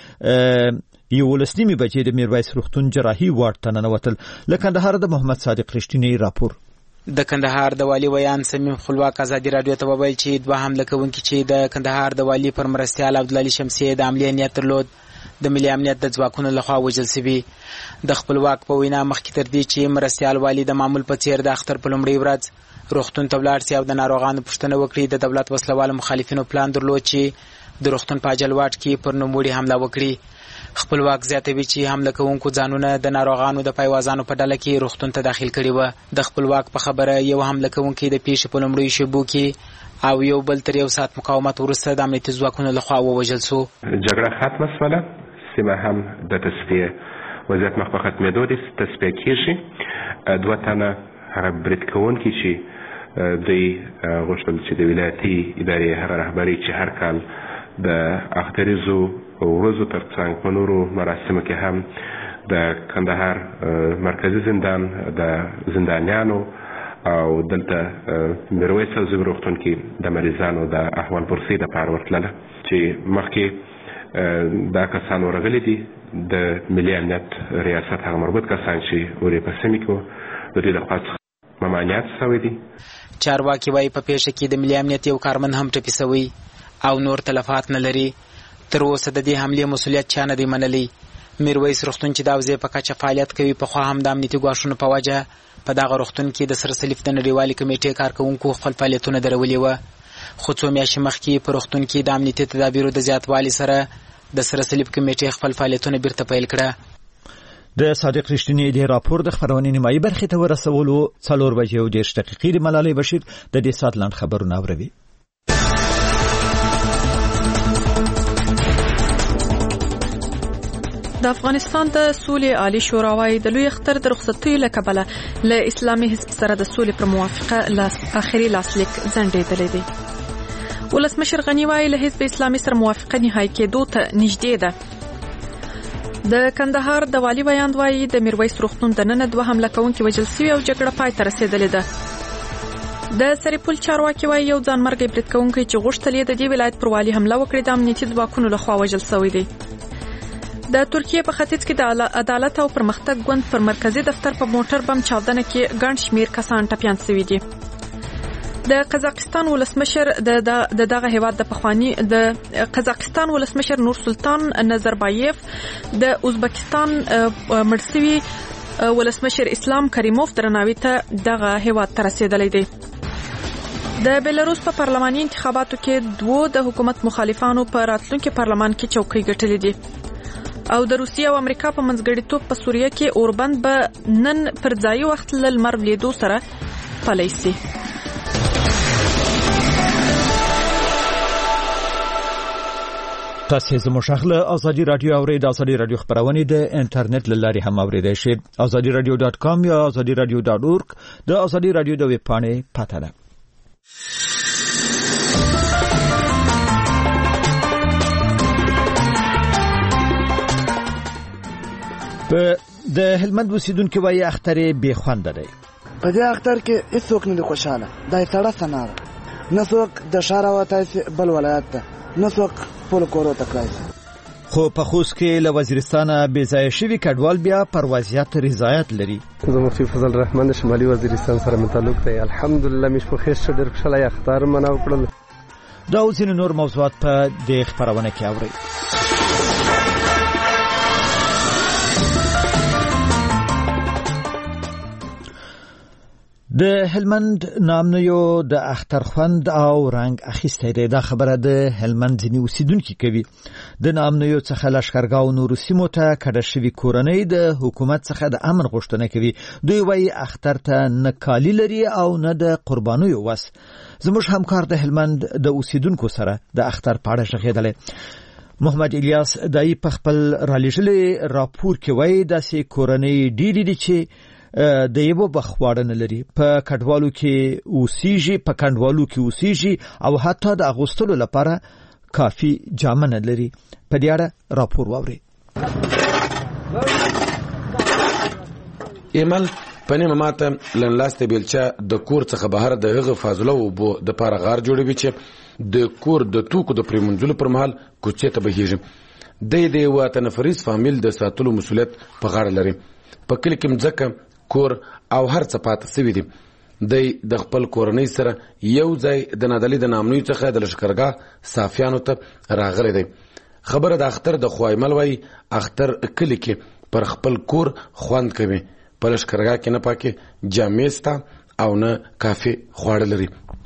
مخکې یو ولسنیمي بچي د میرویس روغتون جراحي وارډ ته ننوتل له کندهار د محمد صادق رښتینی راپور د کندهار د والی ویان سمیم خپلواک ازادي رادیو ته وویل چې دوه حمله کوونکي چې د کندهار د والی پر مرستيال عبدالعلی شمسی د عملی نیت درلود د ملي امنیت د ځواکونو لخوا وژل شوی د خپلواک په وینا مخکې تر دې چې مرستيال والی د معمول په څیر د اختر په لومړي ورځ روغتون ته ولاړ شي او د ناروغانو پوښتنه وکړي د دولت وسلوال مخالفینو پلان درلود چې د روغتون په اجلواټ کې پر نوموړي حمله وکړي خپلواک زیاتوي چې حمله کوونکو ځانونه د ناروغانو د پایوازانو په ډله کې روغتون ته داخل کړي و د خپلواک په خبره یو حمله کوونکی د پیښې په لومړیو شېبو کې او یو بل تر یو ساعت مقاومت وروسته د امنیتي ځواکونو لخوا ووژل شو جګړه ختمه شوله سیمه هم د تصفیه وضعیت مخ په ختمېدو دي تصفیه کېږي دوه تنه هغه برید کوونکي چې دوی غوښتل چې د ولایتي ادارې هغه رهبري چې هر کال د اختریزو ورځو ترڅنګ په نورو مراسمو کې هم د کندهار مرکزی زندان د زندانیانو او دلته میرویس زوی روغتون کې د مریضانو د احوال پرسۍ دپاره ورتلله چې مخکې دا کسان ورغلي دي د ملي امنیت ریاست هغه مربوط کسان چې ورې په سیمې کې د دوی لخوا څخه ممانعت شوی دي چارواکي وایي په پیښه کې د ملي امنیت یو کارمند هم ټپي شوی او نور تلفات نه لري. تر اوسه د دې حملې مسؤلیت چا نه دی منلی. میرویس روغتون چې دا وځای په کچه فعالیت کوي پخوا هم د امنیتي ګواښونو په وجه په دغه روغتون کې د سره صلیب د نړیوالې کمیټې کارکوونکو خپل فعالیتونه درولي وه، خو څو میاشتې مخکې په روغتون کې د امنیتي تدابیرو د زیاتوالي سره د سره صلیب کمیټې خپل فعالیتونه بیرته پیل کړه. د صادق رښتینی د راپور د خبرونې نیمایي برخې ته ورسولو څلور بجې او دېرش دقیقې د ملالۍ بشیر د دې ساعت لاند خبرونه اوروي. د افغانستان د سولې عالی شوراوای د لوی اختر د رخصتیو له کبله له اسلامي حزب سره د سولې پر موافقه لاس اخري لاسلیک ځنډېدلی دی. ولسمشر غنی وایي له حزب اسلامي سره موافقه نهایی کېدو ته نږدې ده. د کندهار د والي ویاند وایي د میرویس روغتون دننه دوه حمله کوونکي وژل شوي او جګړه پای ته رسېدلې ده. د سرپل چارواکي وایي یو ځانمرګی برید کوونکی چې غوښتل یې د دې ولایت پر والي حمله وکړي د امنیتي ځواکونو لخوا وژل شوی دی. د ترکیه په ختیځ کې د عدالت او پرمختګ ګوند پر مرکزی دفتر په موټر بم چاودنه کې ګڼ شمیر کسان ټپیان شوي دي. د قزاقستان ولسمشر د دغه هیواد د پخوانی د قزاقستان ولسمشر نور سلطان نظربایف د ازبکستان مرسوي ولسمشر اسلام کریموف درناوي ته دغه هیواد ته رسیدلی دی. د بلاروس په پارلماني انتخاباتو کې دوه د حکومت مخالفانو په راتلونکي پارلمان کې چوکۍ ګټلې دي او د روسیې او امریکا په منځګړیتوب په سوریه کې اوربند به نن پر ځایي وخت له لمر لیدو سره پلی سي. تاسو زموږ خپل ازادي رادیو او د ازادي رادیو خبرونه د انټرنیټ لاري هم اوریدئ شئ. ازادي رادیو ډاټ کام یا ازادي رادیو ډاټ اورګ د ازادي رادیو د ویب پاڼې پته ده. په د هلمند اوسیدونکو وایي اختر بې خونده دی. په دې اختر کې هیڅوک نه دی خوشاله. دا سړه سناره نه څوک د ښار وتای بل ولایت ته نه څوک خپل کورو ته کړای شي. خو په خوست کې له وزیرستانه بې ځایه شوي کډوال بیا پر وضعیت رضایت لري. زه مفتی فضل الرحمن د شمالي وزیرستان سره مې تعلق دی. الحمدلله مې په خیر ډېر خوشاله اختر مناو کړل. دا او ځینې نور موضوعات په دې خبرونه کې اورئ. د هلمند نامنیو د اخترخوند او رنگ اخیسته دی. دا خبره د هلمند ځینې اوسیدونکي کوي. د نامنیو څخه لښکرګاه نورو سیمو ته کډه شوي کورنۍ د حکومت څخه د امن غوښتنه کوي. دوی وایي اختر ته نه کالي لري او نه د قربانیو وس. زموږ همکار د هلمند د اوسیدونکو سره د اختر په اړه غږېدلی. محمد الیاس دای په خپل رالیږلي راپور کې وایي داسې کورنۍ ډېرې دي چې د یو بخواړه نه لري، په کډوالو کې اوسېږي په کډوالو کې اوسېږي او حتی د اغوستلو لپاره کافي جامه نه لري. په دې اړه راپور واورئ. ایمل پنه ماته لنلاسته بیلچا د کور څخه بهر د هغه فاضله او بو د پاره غار جوړوي چې د کور د توکو د پریمنځلو پر مهال کوڅه ته بهیږي. د دې واته نفریز فامیل د ساتلو مسولیت په غاړه لري. په کلی کې مځکه کور او هر څه پاتې سوي دي. د خپل کورنۍ سره یو ځای د نادلي د نامنوي څخه د لښکرګاه صافیانو ته راغلی دی. خبره د اختر د خوایمل وای اختر کلی کې پر خپل کور خوند کوي. په لښکرګاه کې نه پاکي جامې ستا او نه کافي خواړه لري.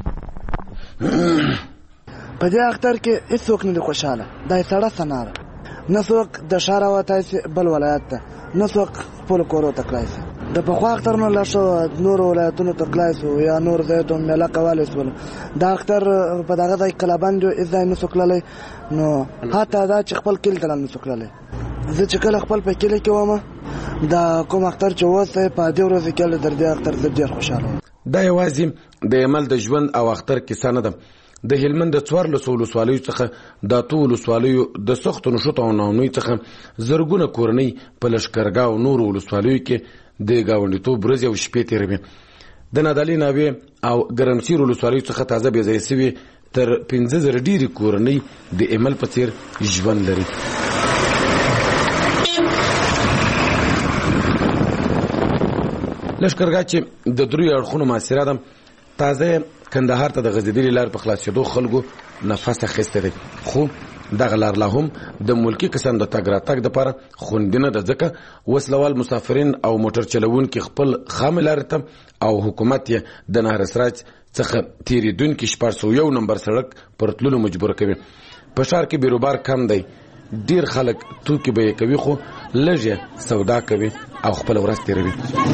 په دې اختر کې هیڅوک نه دی خوشاله. دا سړه سناره نه څوک د ښار وتای بل ولایت ته نه څوک خپل کورو ته کړای شي. د پخوا اختر نه لا شو نور ولایتونو ته کړای شو یا نور ځای ته میله کولی شول. دا اختر په دغه ځای کلابند یو هېڅ ځای نه شو تللی، نو حتی دا چې خپل کلي ته نه شو تللی. زه چې کله خپل په کلي کې وم دا کوم اختر چې اوس دی په دې ورځو کې له در دې اختر زه ډېر خوشحاله وم. دا یوازې د عمل د ژوند او اختر کیسه نه ده. د هلمند د څوارلسو ولسوالیو څخه د اتو ولسوالیو د سختو نښتو او ناامنیو څخه زرګونه کورنۍ په لښکرګاه او نورو ولسوالیو کې د ګاونډیتوب ورځې او شپې تېروي. د نادعلي ناوې او ګرمسیر ولسوالیو څخه تازه بېځایه سوي تر پنځه زره ډېرې کورنۍ د عمل په څېر ژوند لري. لښکرګاه چې د دریو اړخونو محاصره ده، تازه کندهار ته د غځېدلې لار په خلاصېدو خلکو نفس اخیسته دی خو دغه لار لا هم د ملکی کسان د تګ راتګ دپاره خوندینه ده ځکه وسلوال مسافرین او موټر چلوونکي خپل خامې لارې ته او حکومت یې د نهر سراج څخه تیریدونکي شپږ سوه یو نمبر سړک پر تللو مجبور کوي. په ښار کې بیروبار کم دی، ډیر خلک توکي بیې کوي خو لږ یې سودا کوي او خپل ورځ تیروي.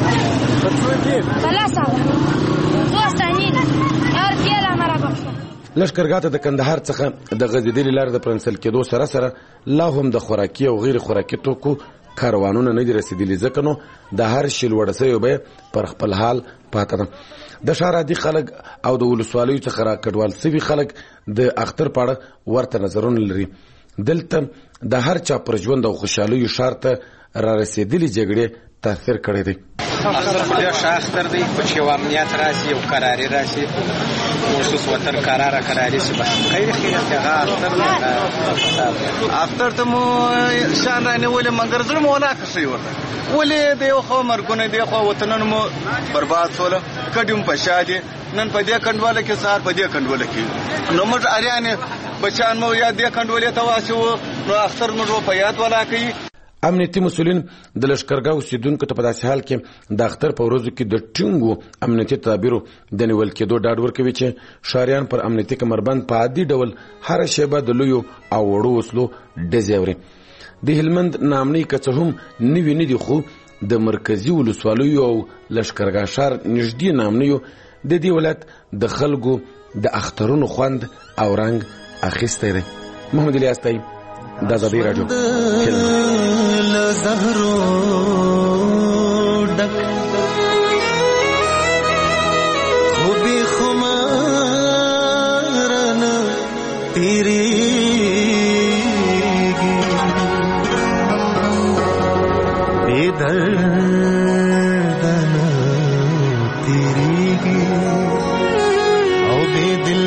لښکرګاه ته د کندهار څخه د غځېدلې لارې د پرانیستل کېدو سره سره لا هم د خوراکي او غیر خوراکي توکو کاروانونه نه دي رسېدلي، ځکه نو د هر شي لوړه سوې بیه پر خپل حال پاته ده. د ښار عادي خلک او د ولسوالیو څخه راکډوال سوي خلک د اختر په اړه ورته نظرونه لري. دلته د هر چا پر ژوند او خوشحالیو ښار ته را رسېدلې جګړې تاثیر کړی دی. اختر خو ډېر ښه اختر دی، خو چې یو امنیت راشي یو قراري راشي خصوص وطن قراره قراري شي بس خیر خیریت هغه اختر دی. اختر ته مو شان رانیولې مګر زړه مو ونه ښه شوی ورته ولې د یو خوا مرګونه دی خوا وطنونه مو برباد سوله کډې مو په شا دي نن په دې کنډواله کې سهار په دې کنډواله کې نو موږ اریانې بچیان مو یا دې کنډولې ته واچوو نو اختر موږ په یاد ولا کوي. امنیتي مسولین د لښکرګاه اوسیدونکو ته په داسې حال کې د اختر په ورځو کې د ټینګو امنیتي تدابیرو د نیول کېدو ډاډ ورکوي چې ښاریان پر امنیتي کمربند په عادي ډول هره شیبه د لویو او وړو وسلو ډزې اوري. د هلمند نامنۍ که څه هم نوي نه دي خو د مرکزي ولسوالیو او لښکرګاه ښار نږدې نامنیو د دې ولایت د خلکو د اخترونو خوند او رنګ اخیستی دی. محمد الیاس طیب د ازادي راډیو. زهرو ډک خوبي خمارن تیریږي بې دردن تیریږي او بې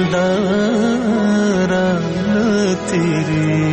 دلدارن تیریږي.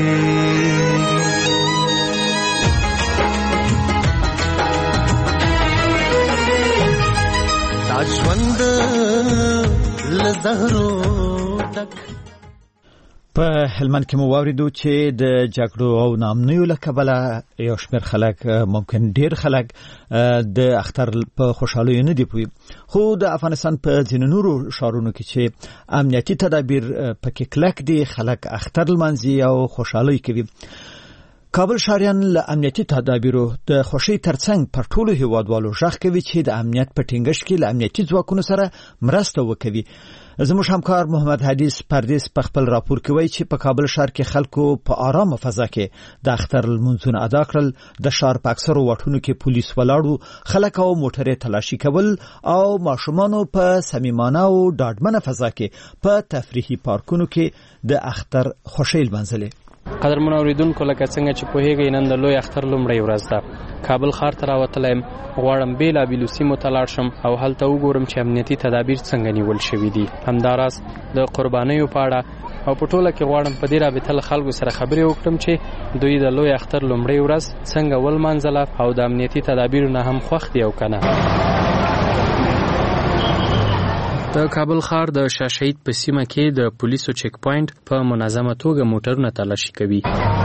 په هلمند کې مو واوریدو چې د جګړو او نامنیو له کبله یو شمېر خلک ممکن ډېر خلک د اختر په خوشحالیو نه دي پوي، خو د افغانستان په ځینو نورو ښارونو کې چې امنیتي تدابیر پکې کلک دي خلک اختر لمانځي او خوشحالي کوي. کابل ښاریان له امنیتي تدابیرو د خوښۍ ترڅنګ پر ټولو هیوادوالو غږ کوي چې د امنیت په ټینګښت کې له امنیتي ځواکونو سره مرسته وکوي. زموږ همکار محمد حدیث پردیس په خپل راپور کې وایي چې په کابل ښار کې خلکو په آرامه فضا کې د اختر لمونځونه ادا کړل. د ښار په اکثرو واټونو کې پولیس ولاړو، خلک او موټرې تلاشي کول او ماشومانو په صمیمانه او ډاډمنه فضا کې په تفریحي پارکونو کې د اختر خوښۍ لمانځلې. قدرمن اوریدونکو لکه څنګه چې پوهیږئ نن د لوی اختر لومړۍ ورځ ده. کابل ښار ته راوتلی یم، غواړم بېلابېلو سیمو ته لاړ شم او هلته وګورم چې امنیتي تدابیر څنګه نیول شوي دي. همداراز د قربانیو په اړه او په ټوله کې غواړم په دې رابطه له خلکو سره خبرې وکړم چې دوی د لوی اختر لومړۍ ورځ څنګه ولمانځله او د امنیتي تدابیرو نه هم خوښ دي او که نه. د کابل ښار د شاه شهید په سیمه کې د پولیسو چیک پوینټ په منظمه توګه موټرونه تلاشي کوي.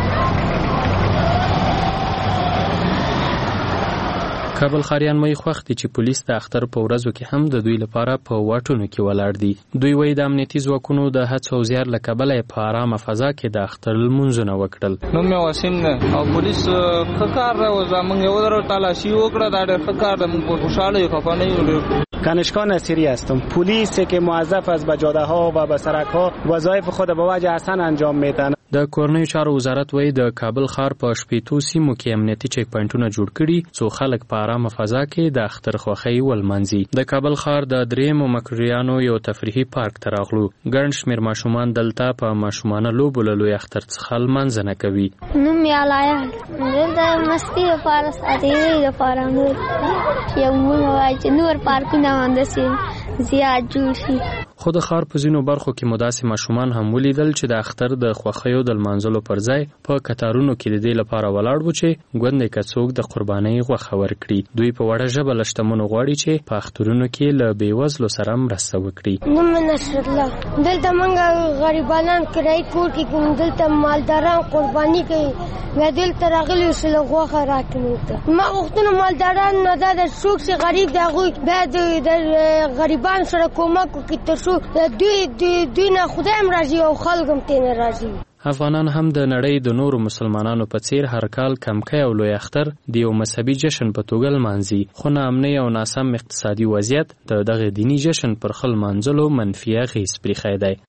کابل ښاریان وایي خوښ دي چې پولیس د اختر په ورځو کې هم د دوی لپاره په واټونو کې ولاړ دي. دوی وایي د امنیتي ځواکونو د هڅو او زیار له کبله یې په ارامه فضا کې د اختر لمونځونه وکړل. نوم مې وسیم دی او پولیس ښه کار راوځه، موږ یې ودرو تلاشي وکړه، دا ډېر ښه کار دی، موږ خوشحاله یو، خفه نه یو. کنشکا نصیری هستم. پلیسی که موظف است به جاده ها و به سرک ها وظایف خود به وجه حسن انجام میدن. د کورنیو چارو وزارت وایي د کابل ښار په شپېتو سیمو کې امنیتي چیک پوینټونه جوړ کړي څو خلک په ارامه فضا کې د اختر خوښۍ ولمانځي. د کابل ښار د دریمو مکروریانو یو تفریحي پارک ته راغلو. ګڼ شمېر ماشومان دلته په ماشومانه لوبو له لوی اختر څخه لمانځنه کوي. نوم یې علایه د مستي لپاره ساتېرۍ لپاره یو مونه وایي چې نور پارکونه همداسې زیات جوړ شي. خو خو د ښار په ځینو برخو کې مو داسې ماشومان هم ولیدل چې د اختر د خوښیو د لمانځلو پر ځای په کتارونو کې د دې لپاره ولاړ وو چې ګوندې که څوک د قربانۍ غوښه ورکړي. دوی په وړه ژبه له شتمنو غواړي چې په اخترونو کې له بېوزلو سره مرسته وکړي. نوم مې نصرالله. دلته موږ غریبانان کرایي کور کې کوم، دلته مالداران قرباني کوي. بیا دلته راغلي چې له غوښه راکړي موږ ته. ما غوښتنه مالداران نه دا د څوک چې غریب دی هغوی باید د غریبانو سره کومک وکړي تر څو دوی دوی نه خدای هم راضي او خلک هم ترې نه راضي. افغانان هم د نړۍ د نورو مسلمانانو په څیر هر کال کمکی او لوی اختر د یو مذهبي جشن په توګه لمانځي، خو ناامنۍ او ناسم اقتصادي وضعیت د دغه دیني جشن پر خپل لمانځلو منفي اغېز پرېښی دی.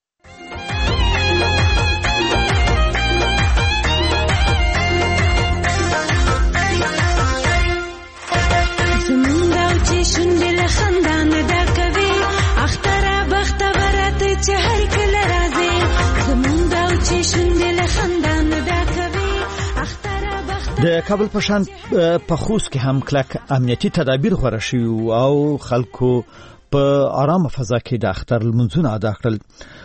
د کابل په شان په خوست کې هم کلک امنیتي تدابیر غوره شوي او خلکو په آرامه فضا کې د اختر لمونځونه ادا کړل.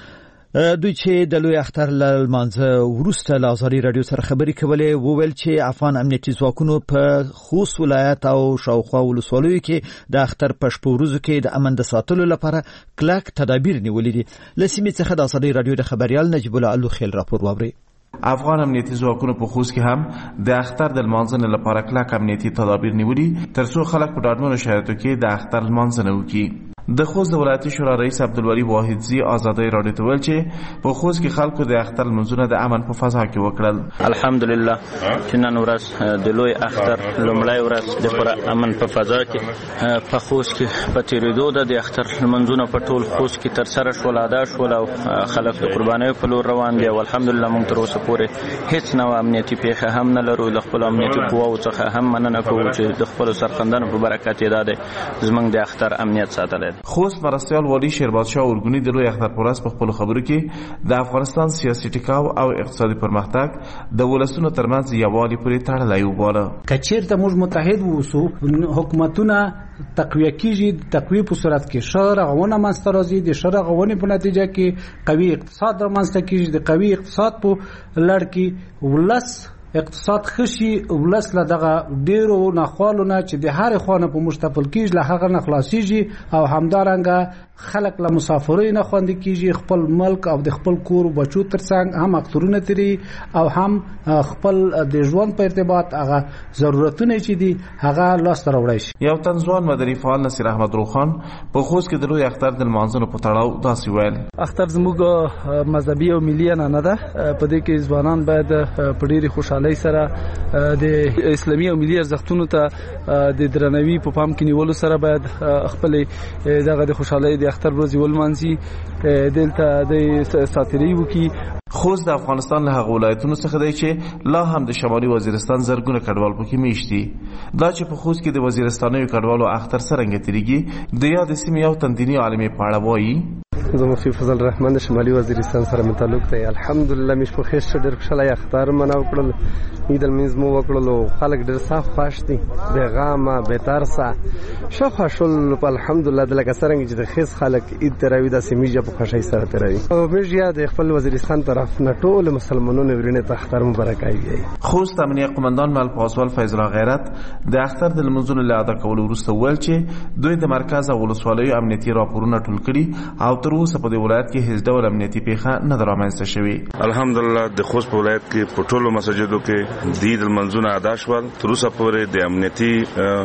دوی چې د لوی اختر له لمانځه وروسته له ازادي راډیو سره خبرې کولې وویل چې افغان امنیتي ځواکونو په خوست ولایت او شاوخوا ولسوالیو کې د اختر په شپو ورځو کې د امن د ساتلو لپاره کلک تدابیر نیولې دي. له سیمې څخه د ازادي راډیو د خبريال نجیب الله الوخیل راپور واوري. افغان امنیتي ځواکونو په خوست کې هم د اختر د لمانځنې لپاره کلک امنیتي تدابیر نیولي ترڅو خلک په ډاډمنو شرایطو کې د اختر لمانځنه وکړي. د خوست د ولایتي شورا رئیس عبدالولي واحدزي ازادي راډیو ته ویل چې په خوست کې خلکو د اختر لمانځنه د امن په فضا کې وکړل. الحمدلله چې نن ورځ د لوی اختر لومړی ورځ د پوره امن په فضا کې په خوست کې په تیریدو د اختر لمانځنه په ټول خوست کې تر سره شول، ادا شول او خلک د قربانۍ په لور روان دي. الحمدلله موږ تر اوسه پورې هیڅ نوع امنیتي پیښه هم نه لرو. د خپل امنیتي قواو څخه هم مننه کوو چې د خپل سرخندانو په برکت یې دا زموږ د اختر امنیت ساتلی. خوست مرستیال والی شیربادشاه اورګونی د لوی اختر پر ورځ په خپل خبرو کې د افغانستان سیاسي ټکاو او اقتصادي پرمختګ د ولسونو ترمنځ یووالي پورې تړلی وباله. که چیرته موږ متحد ووسو حکومتونه تقویه کیږي، تقویه په صورت کې ښه رغونه منځته راځي، د ښه رغونې په نتیجه کې قوي اقتصاد رامنځته کیږي. د قوي اقتصاد په لړ کې ولس اقتصاد خشي، ولس له دغه ډیرو ناخوالو نه چې د هر خانه په مشتفل کیږي له هغه نه خلاصيږي او همدارنګه خلک له مسافرۍ نه خوندي کیږي. خپل ملک او د خپل کور بچو ترڅنګ هم اخترونه تیری او هم خپل د ژوند په ارتباط هغه ضرورتونه چې دي هغه لاس ته راوړي شي. یو تنځوان مدني فعال نصیر احمد روخان په خوست کې د لوی اختر د لمانځلو په تړاو داسې ویل. اختر زموږ مذهبي او ملي نه ده، په دې کې ځوانان باید په ډېرې خوشحالۍ سره د اسلامي او ملي ارزښتونو ته د درناوي په پام کې نیولو سره باید خپل دغه د خوشحالۍ د اختر ورځې ولمانځي، دلته د ساتیري وکړي. خوست د افغانستان له هغو ولایتونو څخه دی چې لا هم د شمالي وزیرستان زرګونه کډوال پکې میشت دي. دا چې په خوست کې د وزیرستانیو کډوالو اختر څرنګه تیریږي د یاد سیمې یو تندینی عالمي په اړه وایي. زه مفتی فضل الرحمن د شمالي وزیرستان سره مې تعلق دی. الحمدلله مې په خیر ډېر خوشاله اختر مناو کړل، عید المنز مو وکړل او خلک ډېر صاف خوښ دي، بې غامه بې ترسه ښه خوشحال. الحمدلله د لکه څرنګه چې د خیز خلک عید تراوي داسې میږه په خوښۍ سره تراوي او میږه د خپل وزیرستان طرف نه ټول مسلمانانو ورینه ته اختر مبارک وي. خوست امنیه قومندان مل پاسوال فیض الله غیرت د اختر د لمونځونو له ادا کولو وروسته ویل چې دوی د مرکز او ولسوالیو امنیتي راپورونه ټول کړي او تر اوسه په دې ولایت کې هیڅ ډول امنیتي پیښه نه رامنځته شوې. الحمدلله د خوست په ولایت کې په ټولو مساجدو کې د عید لمونځونه ادا شول. تر اوسه پورې د امنیتي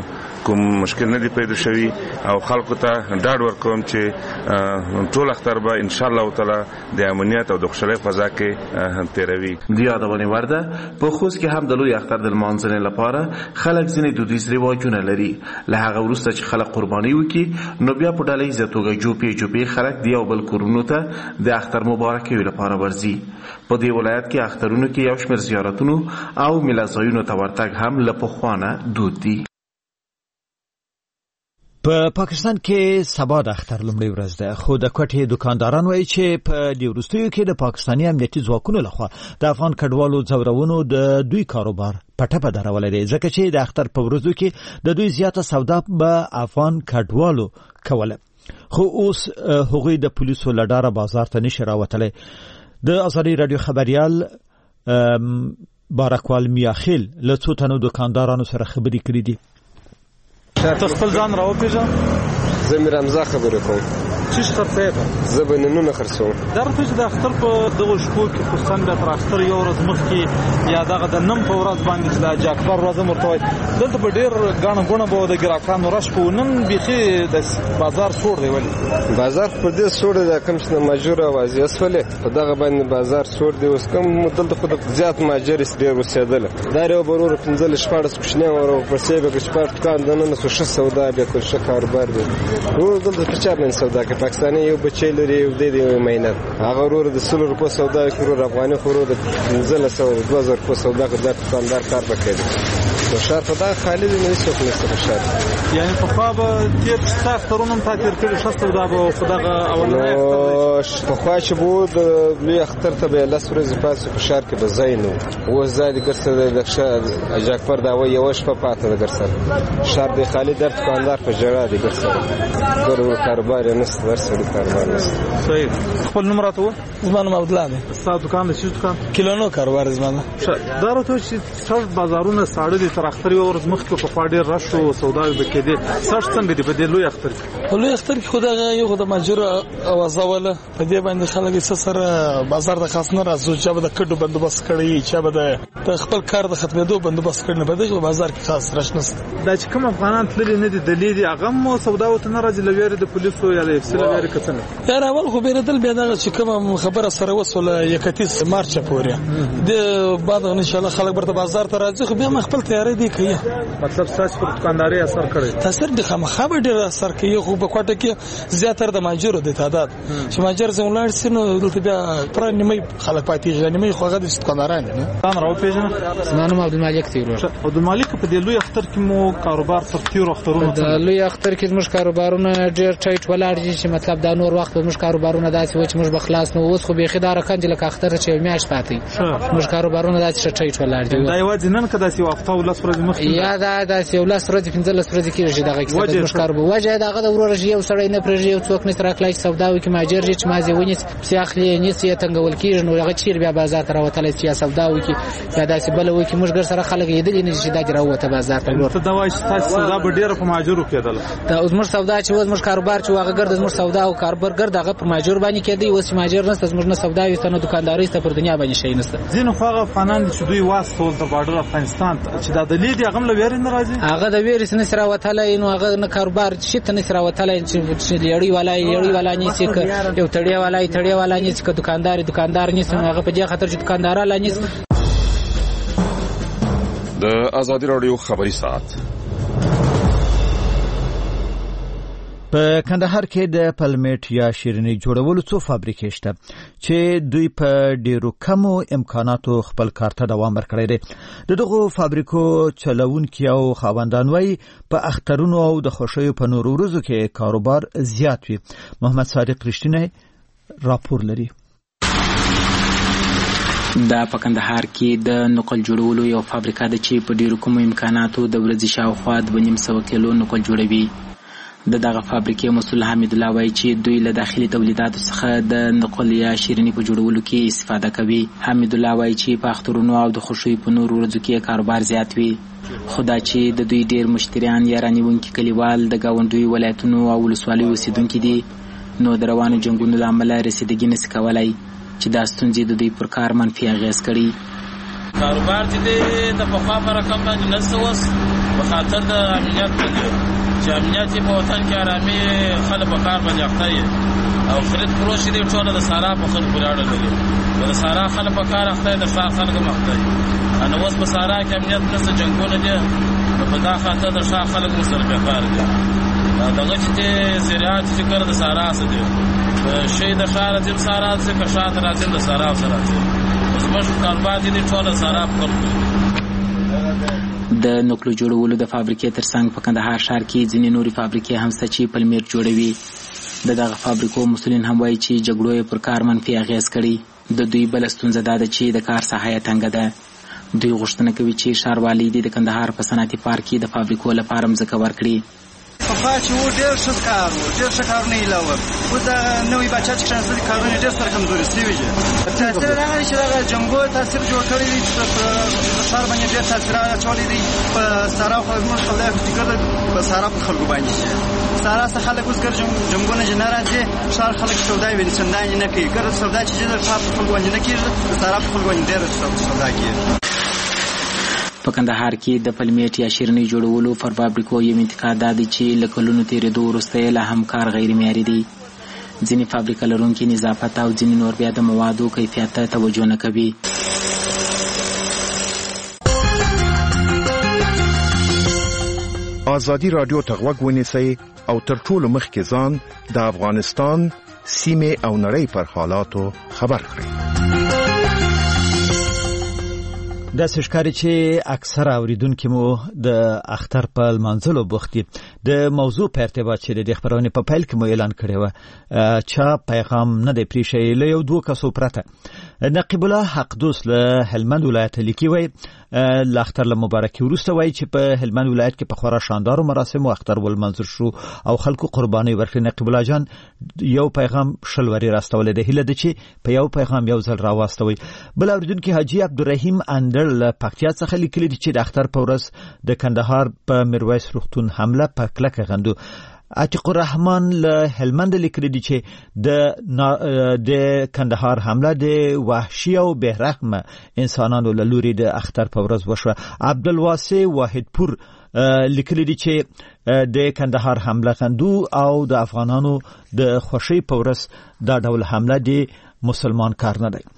کوم مشکل نه دی پیدا شوی او خلکو ته ډاډ ورکوم چې ټول اختر به ان شاء الله تعالی د امنیت او د خوشحالۍ فضا کې تیروي. د یادونې وړ ده په خوست کې هم د لوی اختر د لمانځنې لپاره خلک ځینې دودیز رواجونه لري. له هغه وروسته چې خلک قرباني وکړي نو بیا په ډله ییزه توګه جوپې جوپې خلک د یو بل کورونو ته د اختر مبارکۍ لپاره ورځي. په دې ولایت کې اخترونو کې یو شمېر زیارتونو او میلمه‌ځایونو ته ورتګ هم له پخوانه دود دي. په پاکستان کې سبا د اختر لومړی ورځ ده، خو د کوټې دکانداران وایي چې په دې وروستیو کې د پاکستاني امنیتي ځواکونو لخوا د افغان کډوالو ځورونو د دوی کاروبار په ټپه درولې دی، ځکه چې د اختر په ورځو کې د دوی زیاته سودا به افغان کډوالو کوله. خو اوس هغوی د پولیسو لډاره بازار ته نشي راوتلی. د ازادي رادیو خبريال بارکوال میاخیل له څو تنو دکاندارانو سره خبرې کړې دي. ته خپل ځان راوپېژنه. زه مې رمزه خبرې کوم. څه خرڅې ده؟ زه بننونه خرڅوم. دا راته چې د اختر په دغه شپو کې خصوصا د تر اختر یو ورځ مخکې یا دغه د نن په ورځ باندې چې د جاکبر ورځ مرته وای دلته په ډېر ګڼه ګوڼه به د ګراکانو رش په نن بیخي د بازار سوړ دی. ولې بازار په دې سوړ دی کوم چې ماجور اوازې اسولې په دغه باندې بازار سوړ دی. اوس کوم دلته خو د زیات ماجر ډېر وسېدل دا یو برور پنځل شپاړس کوښنه ورو په سیبه کې شپږ دکان د نن څو سودا به کو ښه کاروبار دی. ورو دلته په چا باندې سودا کې پاکستاني یو بچی لري یو د دې مینه هغه ورور د سلو روپو سودا کوي افغاني خورو د پنځل سو دوه زره روپو سودا کې د دکاندار کار وکړي. نو شهر په دا خالد نه څوک نشته په شهر. یعنی په خوا به تیر ستاسو ترونم تا تیر کړی شسته دا به خدغه اولنۍ اختر په خوا چې بو د لوی اختر ته به لاس ورځې پاسه په شهر کې به زین و زادي ګرځي د شهر اجاکبر دا و یو شپه پاته د ګرځي شهر د خالد در دکاندار په جړه دی ګرځي ګورو کاروبار نه ست ورسره کاروبار نه. صحیح. خپل نوم راته و. زمانه عبدالله دی. ستاسو دکان د څه دکان؟ کیلونو کاروبار زمانه. دا راته چې څو بازارونه ساړه دي تر اختر یو ورځ مخکې په خوا ډېر رش او سوداوي به کېدې. څه څنګه دي په دې لوی اختر کې؟ په لوی اختر کې خدای یو خدای ماجر اوازه ولا په دې باندې خلک یې سره بازار د خاص نه راځو چې به د کډو بندوبست کړی چې به د خپل کار د ختمېدو بندوبست کړي. په دې بازار کې خاص رش نشته. دا چې کوم افغانان تللی نه دي د لیدي هغه مو سودا وته نه راځي لویری د پولیسو یا د افسر لویری کتنه. یار اول خو بیره دل بیا چې کوم خبره سره وصله یکتیس مارچ پورې د بعد ان شاء الله خلک برته بازار ته راځي. خو بیا خپل تیاری دی کوي. مطلب تاسو په دکانداري اثر کړی. تاثیر د خامخا به ډیر اثر کوي. خو په کوټه کې زیاتره د ماجرو د تعداد چې ماجر زمولار سينو دلته بیا پر نیمه خلک پاتې ځنه نیمه خوغه د دکانداران نه. تاسو راو پیژنه. زمانه عبدالمالک تیرو. عبدالمالک په دې لوی اختر کې مو کاروبار تر تیر اخترونو د لوی اختر کې موږ کاروبارونه ډیر ټایټ ولاړ دي چې مطلب دا نور وخت موږ کاروبارونه داسې و چې موږ بخلاص نو اوس خو به خدای راکند لکه اختر چې میاش پاتې موږ کاروبارونه داسې ټایټ ولاړ دي. دا یو ځنن کدا چې وخت او لاس ورځ مخ یا دا داسې یو لاس ورځ پنځه لاس ورځ کې راشي دغه کې موږ کاروبار وجه دغه د ورور یو سړی نه پرېږي یو څوک نه تر کلای سوداوي کې ماجر چې مازه ونیس پساخلی نیس یې تنګول کیږي نو هغه چیر بیا بازار ته راوتل چې سوداوي کې یا داسې بل وي کې موږ ګر سره خلک یې دي نه چې دا راوته بازار ته. ته دا وایي چې تاسو سودا به ډیره په ماجرو کېدل. دا اوس موږ سودا چې اوس موږ کاروبار چې هغه ګرد موږ سودا او کاروبار ګرد هغه په ماجر باندې کېدی. اوس ماجر نسته موږ نه سودا وي ته دکانداري ته پر دنیا باندې شي نسته. ځینو خو افغانان چې دوی واسطول د بارډر افغانستان چې دا د لیدي هغه له ویری نه راځي. هغه د ویری سره سره وتلای نو هغه نه کاروبار شي ته نه سره وتلای چې لړۍ والای لړۍ والا نه سي یو تړیا والای تړیا والا نه سي که دکاندار دکاندار نه سي هغه په دې خاطر چې دکاندار لا نه سي. د ازادي رادیو خبري ساعت په کندهار کې د پلمیټ یا شیرینی جوړولو څو فابریکې شته چې دوی په ډیرو کمو امکاناتو خپل کار ته دوام ورکړی دی. د دغو فابریکو چلوونکي او خاوندان وایي په اخترونو او د خوښیو په نورو ورځو کې کاروبار زیات وي. محمد صادق رښتینی راپور لري. دا په کندهار کې د نقل جوړولو یو فابریکه ده چې په ډیرو کمو امکاناتو د ورځې شاوخوا دوه نیم سوه کیلو نقل جوړوي. د دغه فابریکې مسؤل حمید الله وایي چې دوی له داخلي تولیداتو څخه د نقل یا شیریني په جوړولو کې استفاده کوي. حمید الله وایي چې په اخترونو او د خوښیو په نورو ورځو کې کاروبار زیات وي. خو دا چې د دوی ډیر مشتریان یا رانیونکي کلیوال د ګاونډیو ولایتونو او ولسوالیو اوسېدونکي دي نو د روانو جنګونو له امله رسیدګي نشي کولی چې دا ستونزې د دوی پر کار منفي اغېز کړي. کاروبار چې دی د پخوا په رقم باندې نشته اوس په خاطر د امنیت دی چې امنیت په وطن کې آرامي خلک په کار باندې اخته دي او خرید فروش دي ټول د سارا په خلک پورې اړه لري. د سارا خلک په کار اخته دي د ښار خلک هم اخته دي. نو اوس په سارا کې امنیت نشته جنګونه دي په دا خاطر د ښار خلک مو سره په کار دي. دغه چې زراعت چې کار د سارا څه دي شي د ښار د سارا څخه که شات راځي د سارا سره راځي. اوس مش کاروبار دي ټول سارا په د نقل جوړولو د فابریکې ترڅنګ په کندهار ښار کې ځینې نورې فابریکې هم شته چې پلمیر جوړوي. د دغه فابریکو مسؤلین هم وایي چې جګړو یې پر کار منفي اغېز کړي. د دوی بله ستونزه دا ده چې د کار ساحه یې تنګه ده. دوی غوښتنه کوي چې ښاروالۍ د کندهار په صنعتي پارک کې د فابریکو لپاره مځکه ورکړي. په پخوا چې و ډېر ښه کار و ډېر ښه کارونه یې له ول اوس دا نوي باچا چې کښېنستلي کارونه ډېر سره کمزوري شوي دي تاثیر راغلی چې دغه جمهور تاثیر جوړ کړی دی چې په ښار باندې ډېر تاثیر اچولی دی په سارا خو زموږ سودا فکر دی په سارا په خلکو باندې شي سارا څخه خلک اوس ګر جمهور نه نه راځي ښار خلک سودا ویني څندانې نه کوي ګر سودا چې د ښار په خلکو باندې نه کېږي سارا په خلکو باندې ډېر سودا کېږي. په کندهار کې د پلمیټ یا شیرنۍ جوړولو پر فابریکو یو انتقاد دا دی چې له کلونو تېرېدو وروسته یې لا هم کار غیر معیاري دی. ځینې فابریکه لرونکي نظافت او ځینې نور بیا د موادو کیفیت ته توجه نه کوي. ازادي رادیو ته غوږ ونیسئ او تر ټولو مخکې ځان د افغانستان سیمې او نړۍ پر حالاتو خبر کړئ. د سشکاري چې اکثره اوریدونکو مو د اختر په منځلو بوخت دي د موضوع په ارتباط چې د خبرونه په پیل کې مو اعلان کړی و چې پیغام نه دی پریښی له یو دوه کسو پرته نقیب الله حق دوست له هلمند ولایت لیکي وای ل اختر له مبارکي ورسته وای چې په هلمند ولایت کې په خورا شاندار مراسم او اختر ول منظور شو او خلکو قرباني ورکړي. نقیب الله جان یو پیغام شلوري راستول دی هله د چې په یو پیغام یو ځل راوستوي. بل اوریدونکو حاجی عبدالرحیم اندر له پکتیا څخه لیکلي چې د اختر په ورځ د کندهار په میرویس روغتون حمله په کلکه غندو. عتیق الرحمن له هلمند لیکلي چې د د کندهار حمله د وحشي او بهرحمه انسانانو له لوري د اختر په ورځ وشوه. عبدالواسع واحدپور لیکلي چې د کندهار حمله غندو او د افغانانو د خوشي په ورځ دا ډول حمله د مسلمان کار نه دی.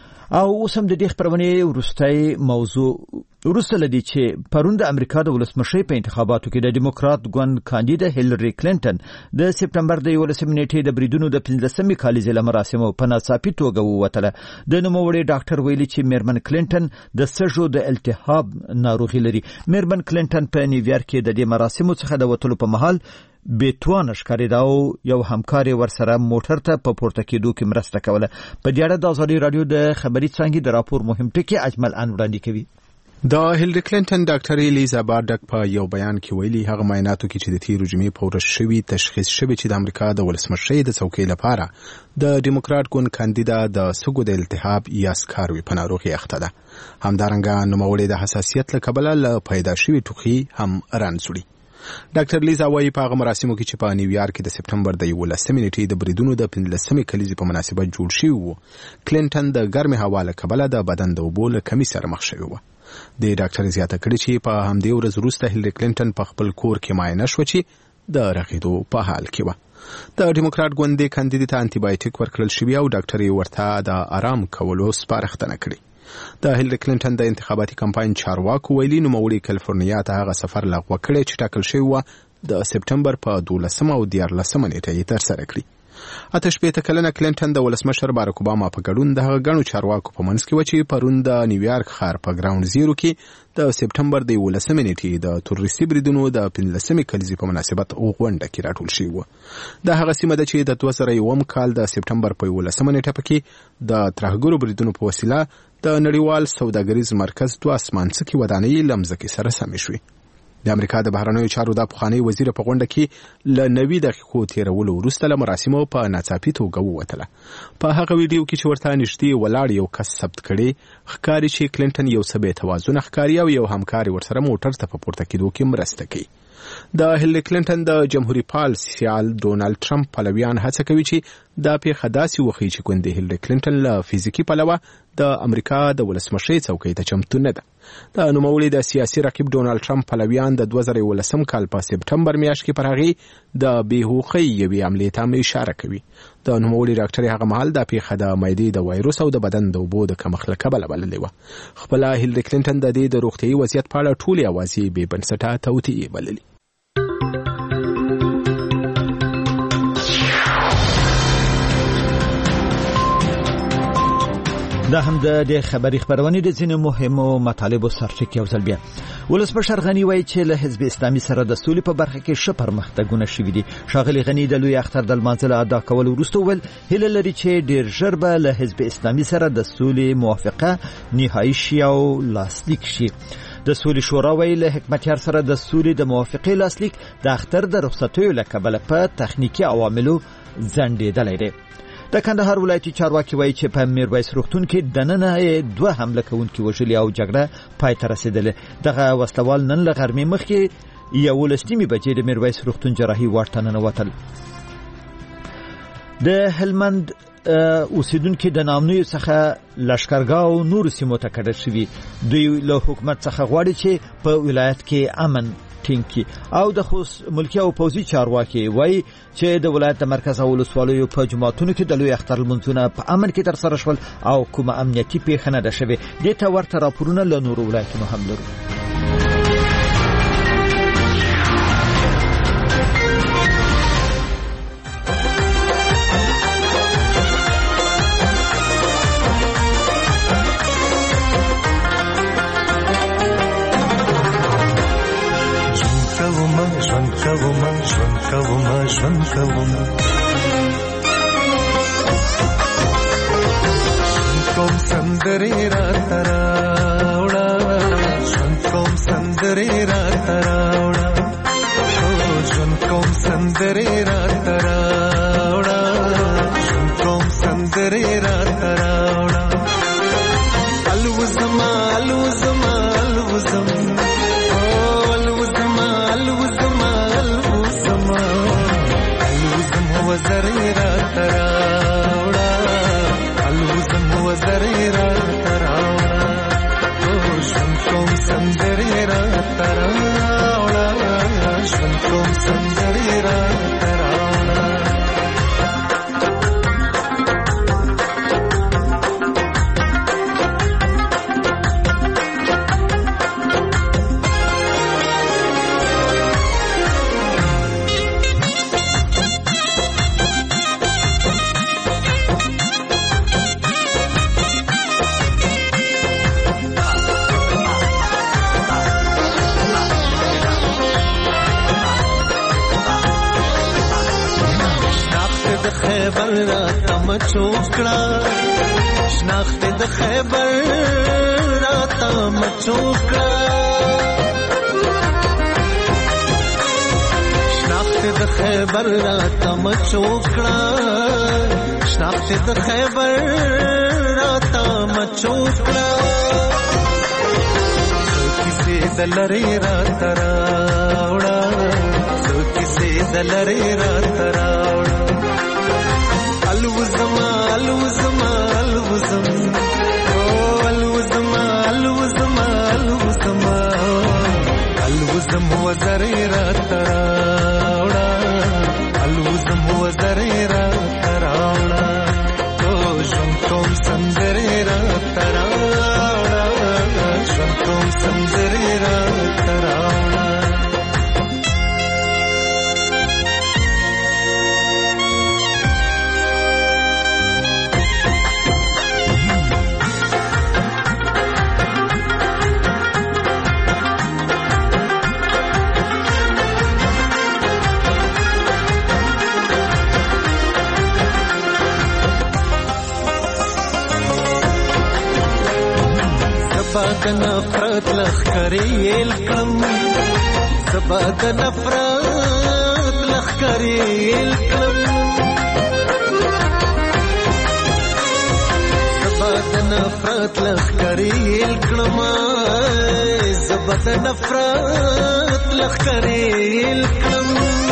او اوس هم د دې خبرونه ورستۍ موضوع ورسته لدی چې پرون د امریکا د ولسمشر په انتخاباتو کې د دیموکرات ګوند کاندید هیلری کلینټن د سپټمبر د یولسمې نیټې د بریدونو د پنځلسمې کالیزې له مراسمو په ناڅاپي توګه ووتله. د نوموړي ډاکټر ویلي چې میرمن کلینټن د سږو د التهاب ناروغي لري. میرمن کلینټن په نیویارک کې د دې مراسمو څخه د وټلو په مهال بیتوان ښکارېده او یو همکار ورسره موټر ته په پورته کېدو کې مرسته کوله. په دې اړه د ازادي رادیو د خبري څانګې د راپور مهم ټکی اجمل ان وړاندې کوي. د هیلری کلینټن ډاکټر الیزا بارډک په یو بیان کې ویلي هغه معایناتو کې چې د تیرو جمعې په ورځ شوي تشخیص شوی چې د امریکا د ولسمشرۍ د څوکۍ لپاره د دیموکرات ګوند کاندیدا د سږو د التهاب یا سکاروي په ناروغي اخته ده. همدارنګه نوموړي د حساسیت له کبله له پیدا شوي ټوخي هم رانځوړي. ډاکټر لیزا وايي په هغه مراسمو کې چې په نیویارک کې د سپټمبر د یولسمې نیټې د بریدونو د پنځلسمې کلیزې په مناسبت جوړ شوی و کلینټن د ګرمې هوا له کبله د بدن د اوبو له کمی سره مخ شوی و. د ډاکټر زیاته کړي چې په همدې ورځ وروسته هیلری کلینټن په خپل کور کې معاینه شو چې د رغېدو په حال کې و. د دیموکرات ګوند کاندید ته انټي بایوټیک ورکړل شوی او ډاکټر یې ورته د آرام کولو سپارښتنه کړې. د هیلری کلینټن د انتخاباتي کمپاین چارواکو ویلي نوموړي کالیفورنیا ته هغه سفر لغوه کړی چې ټاکل شوی و د سپټمبر په دولسمه او دیارلسمه نیټه یې ترسره کړي. اته شپېته کلنه کلینټن د ولسمشر باراک اوباما په ګډون د هغه غنو چارواکو په منځ کې و چې پرون د نیویارک ښار په ګراوند زیرو کې د سپټمبر د یولسمې نیټې د تروریستي بریدونو د پنځلسمې کلیزې په مناسبت غونډه کې راټول شوی و. د هغه سیمه ده چې د دوه زره یوم کال د سپټمبر په یولسمه نیټه پکې د ترهګرو بریدونو په وسیله د نړیوال سوداګریز مرکز دوه اسمانڅکي ودانۍ لمځکې سره سمې شوې. د امریکا د بهرنیو چارو د پخوانی وزیر په غونډه کې ل نوي دقیقو تیرولو وروسته له مراسمو په ناڅاپي توګه ووتله. په هغه ویډیو کې چې ورته نږدې ولاړ یو کس ثبت کړي ښکاري چې کلینټن یو څه بې توازن ښکاري او یو همکار ورسره موټر ته په پورته کېدو کې مرسته کوي. د هیلری کلینټن د جمهوریت پال سیال ډونالد ټرمپ پلویان هڅه کوي چې دا پیښه داسې وښیي چې ګوند هیلری کلینټن له فزیکي پلوه د امریکا د ولسمشرۍ څوکۍ ته چمتو نه ده. د نوموړي د سیاسي رقیب ډونالد ټرمپ پلویان د دوه زره یولسم کال په سپټمبر میاشت کې پر هغې د بېهوښۍ یوې حملې ته اشاره کوي. د نوموړي ډاکټر هغه مهال دا پیښه د معدې د وایروس او د بدن د اوبو د کمښت له کبله بللې وه. خپله هیلری کلینټن د دې د روغتیایي وضعیت په اړه ټولې اوازې بې بنسټه توطیې بللې. دا هم د دې خبري خبرونه د ځینو مهمو مطالبو سرچینه یو ځل بیا. ولسمشر غنی وایي چې له حزب اسلامي سره د سولې په برخه کې ښه پرمختګونه شوي دي. ښاغلي غنی د لوی اختر د لمانځلو ادا کولو وروسته ویل هیله لري چې ډیر ژر به له حزب اسلامي سره د سولې موافقه نهایی شي او لاسلیک شي. د سولې شورا ویل حکمتیار سره د سولې د موافقې لاسلیک د اختر د رخصتیو له کبله په تخنیکی عواملو ځنډېدلی دی. د کندهار ولایتي چارواکي وایي چې په میرویس روغتون کې دننه دوه حمله کوونکي وژلي او جګړه پای ته رسېدلې. دغه وسلوال نن له غرمې مخکې یولس نیمې بجې د میرویس روغتون جراحي وارډ ته ننوتل. د هلمند اوسیدونکو د نامنوي څخه لشکرګاه او نور سیمو ته کډه شوي. دوی له حکومت څخه غواړي چې په ولایت کې امن ټینګ او د خوست ملکی او پوځي چارواکي وایي چې د ولایت د مرکز او ولسوالیو په جماعتونو کې د لوی اختر لمونځونه په امن کې ترسره شول او کومه امنیتي پیښه نه ده شوې. دې ته ورته راپورونه له نورو ولایتونو هم لرو. ژوند کوم ژوند کوم ژوند کوم کوم سندرې را تراوړه ژوند کوم سندرې را تراوړه ژوند کوم سندرې را تراوړه ژوند کوم سندرې را تراوړه الوزما الوزما الوزما وزرې را تراوړه الوزم وزرې را تراوړه ژوند کوم سندرې را تراوړه ژوند کوم سندرې را تراوړه خیبر را تم چوکڑا شناخت د خیبر را تم چوکڑا شناخت د خیبر را تم چوکڑا شناخت د خیبر را تم چوکڑا سو کسی دلری را تراوڑا سو کسی دلری را تراوڑا الوزما الوزما الوزم الوزما الوزما الوزما الوزم وزرې را تراوړه الوزم وزرې را تراوړه ژوند کوم سندرې را تراوړه ژوند کوم سندرې را تراوړه سبا د نفرت لخکرې الکم سبا د نفرت لخکرې الکم سبا د نفرت لخکرې الکم سبا د نفرت لخکرې الکم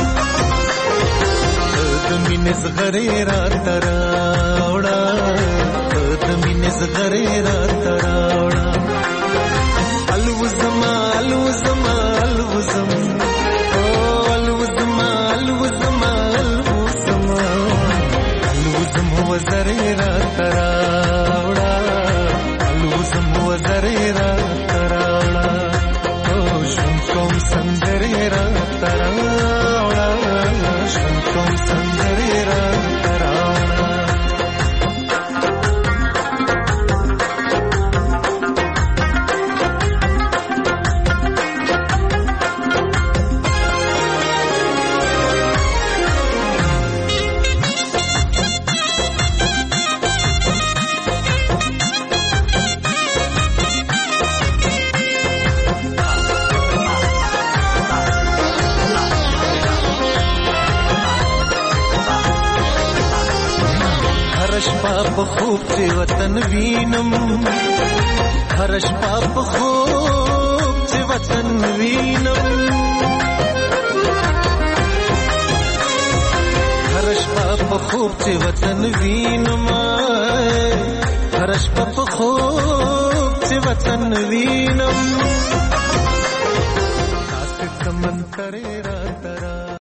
د مینې زغرې را تراوړه د مینې زغرې را تراوړه الوزما الوزما الوزم الوزما الوزما الوزما الوزم وزرې را تراوړه الوزم وزرې را تراوړه ژوند کوم سندرې را تراوړه ژوند کوم سندرې را تراوړه شپه په خوب چې وطن وینم هر شپه په خوب چې وطن وینم هر شپه په خوب چې وطن وینم هر شپه په خوب چې وطن وینم تاسو کوم کرے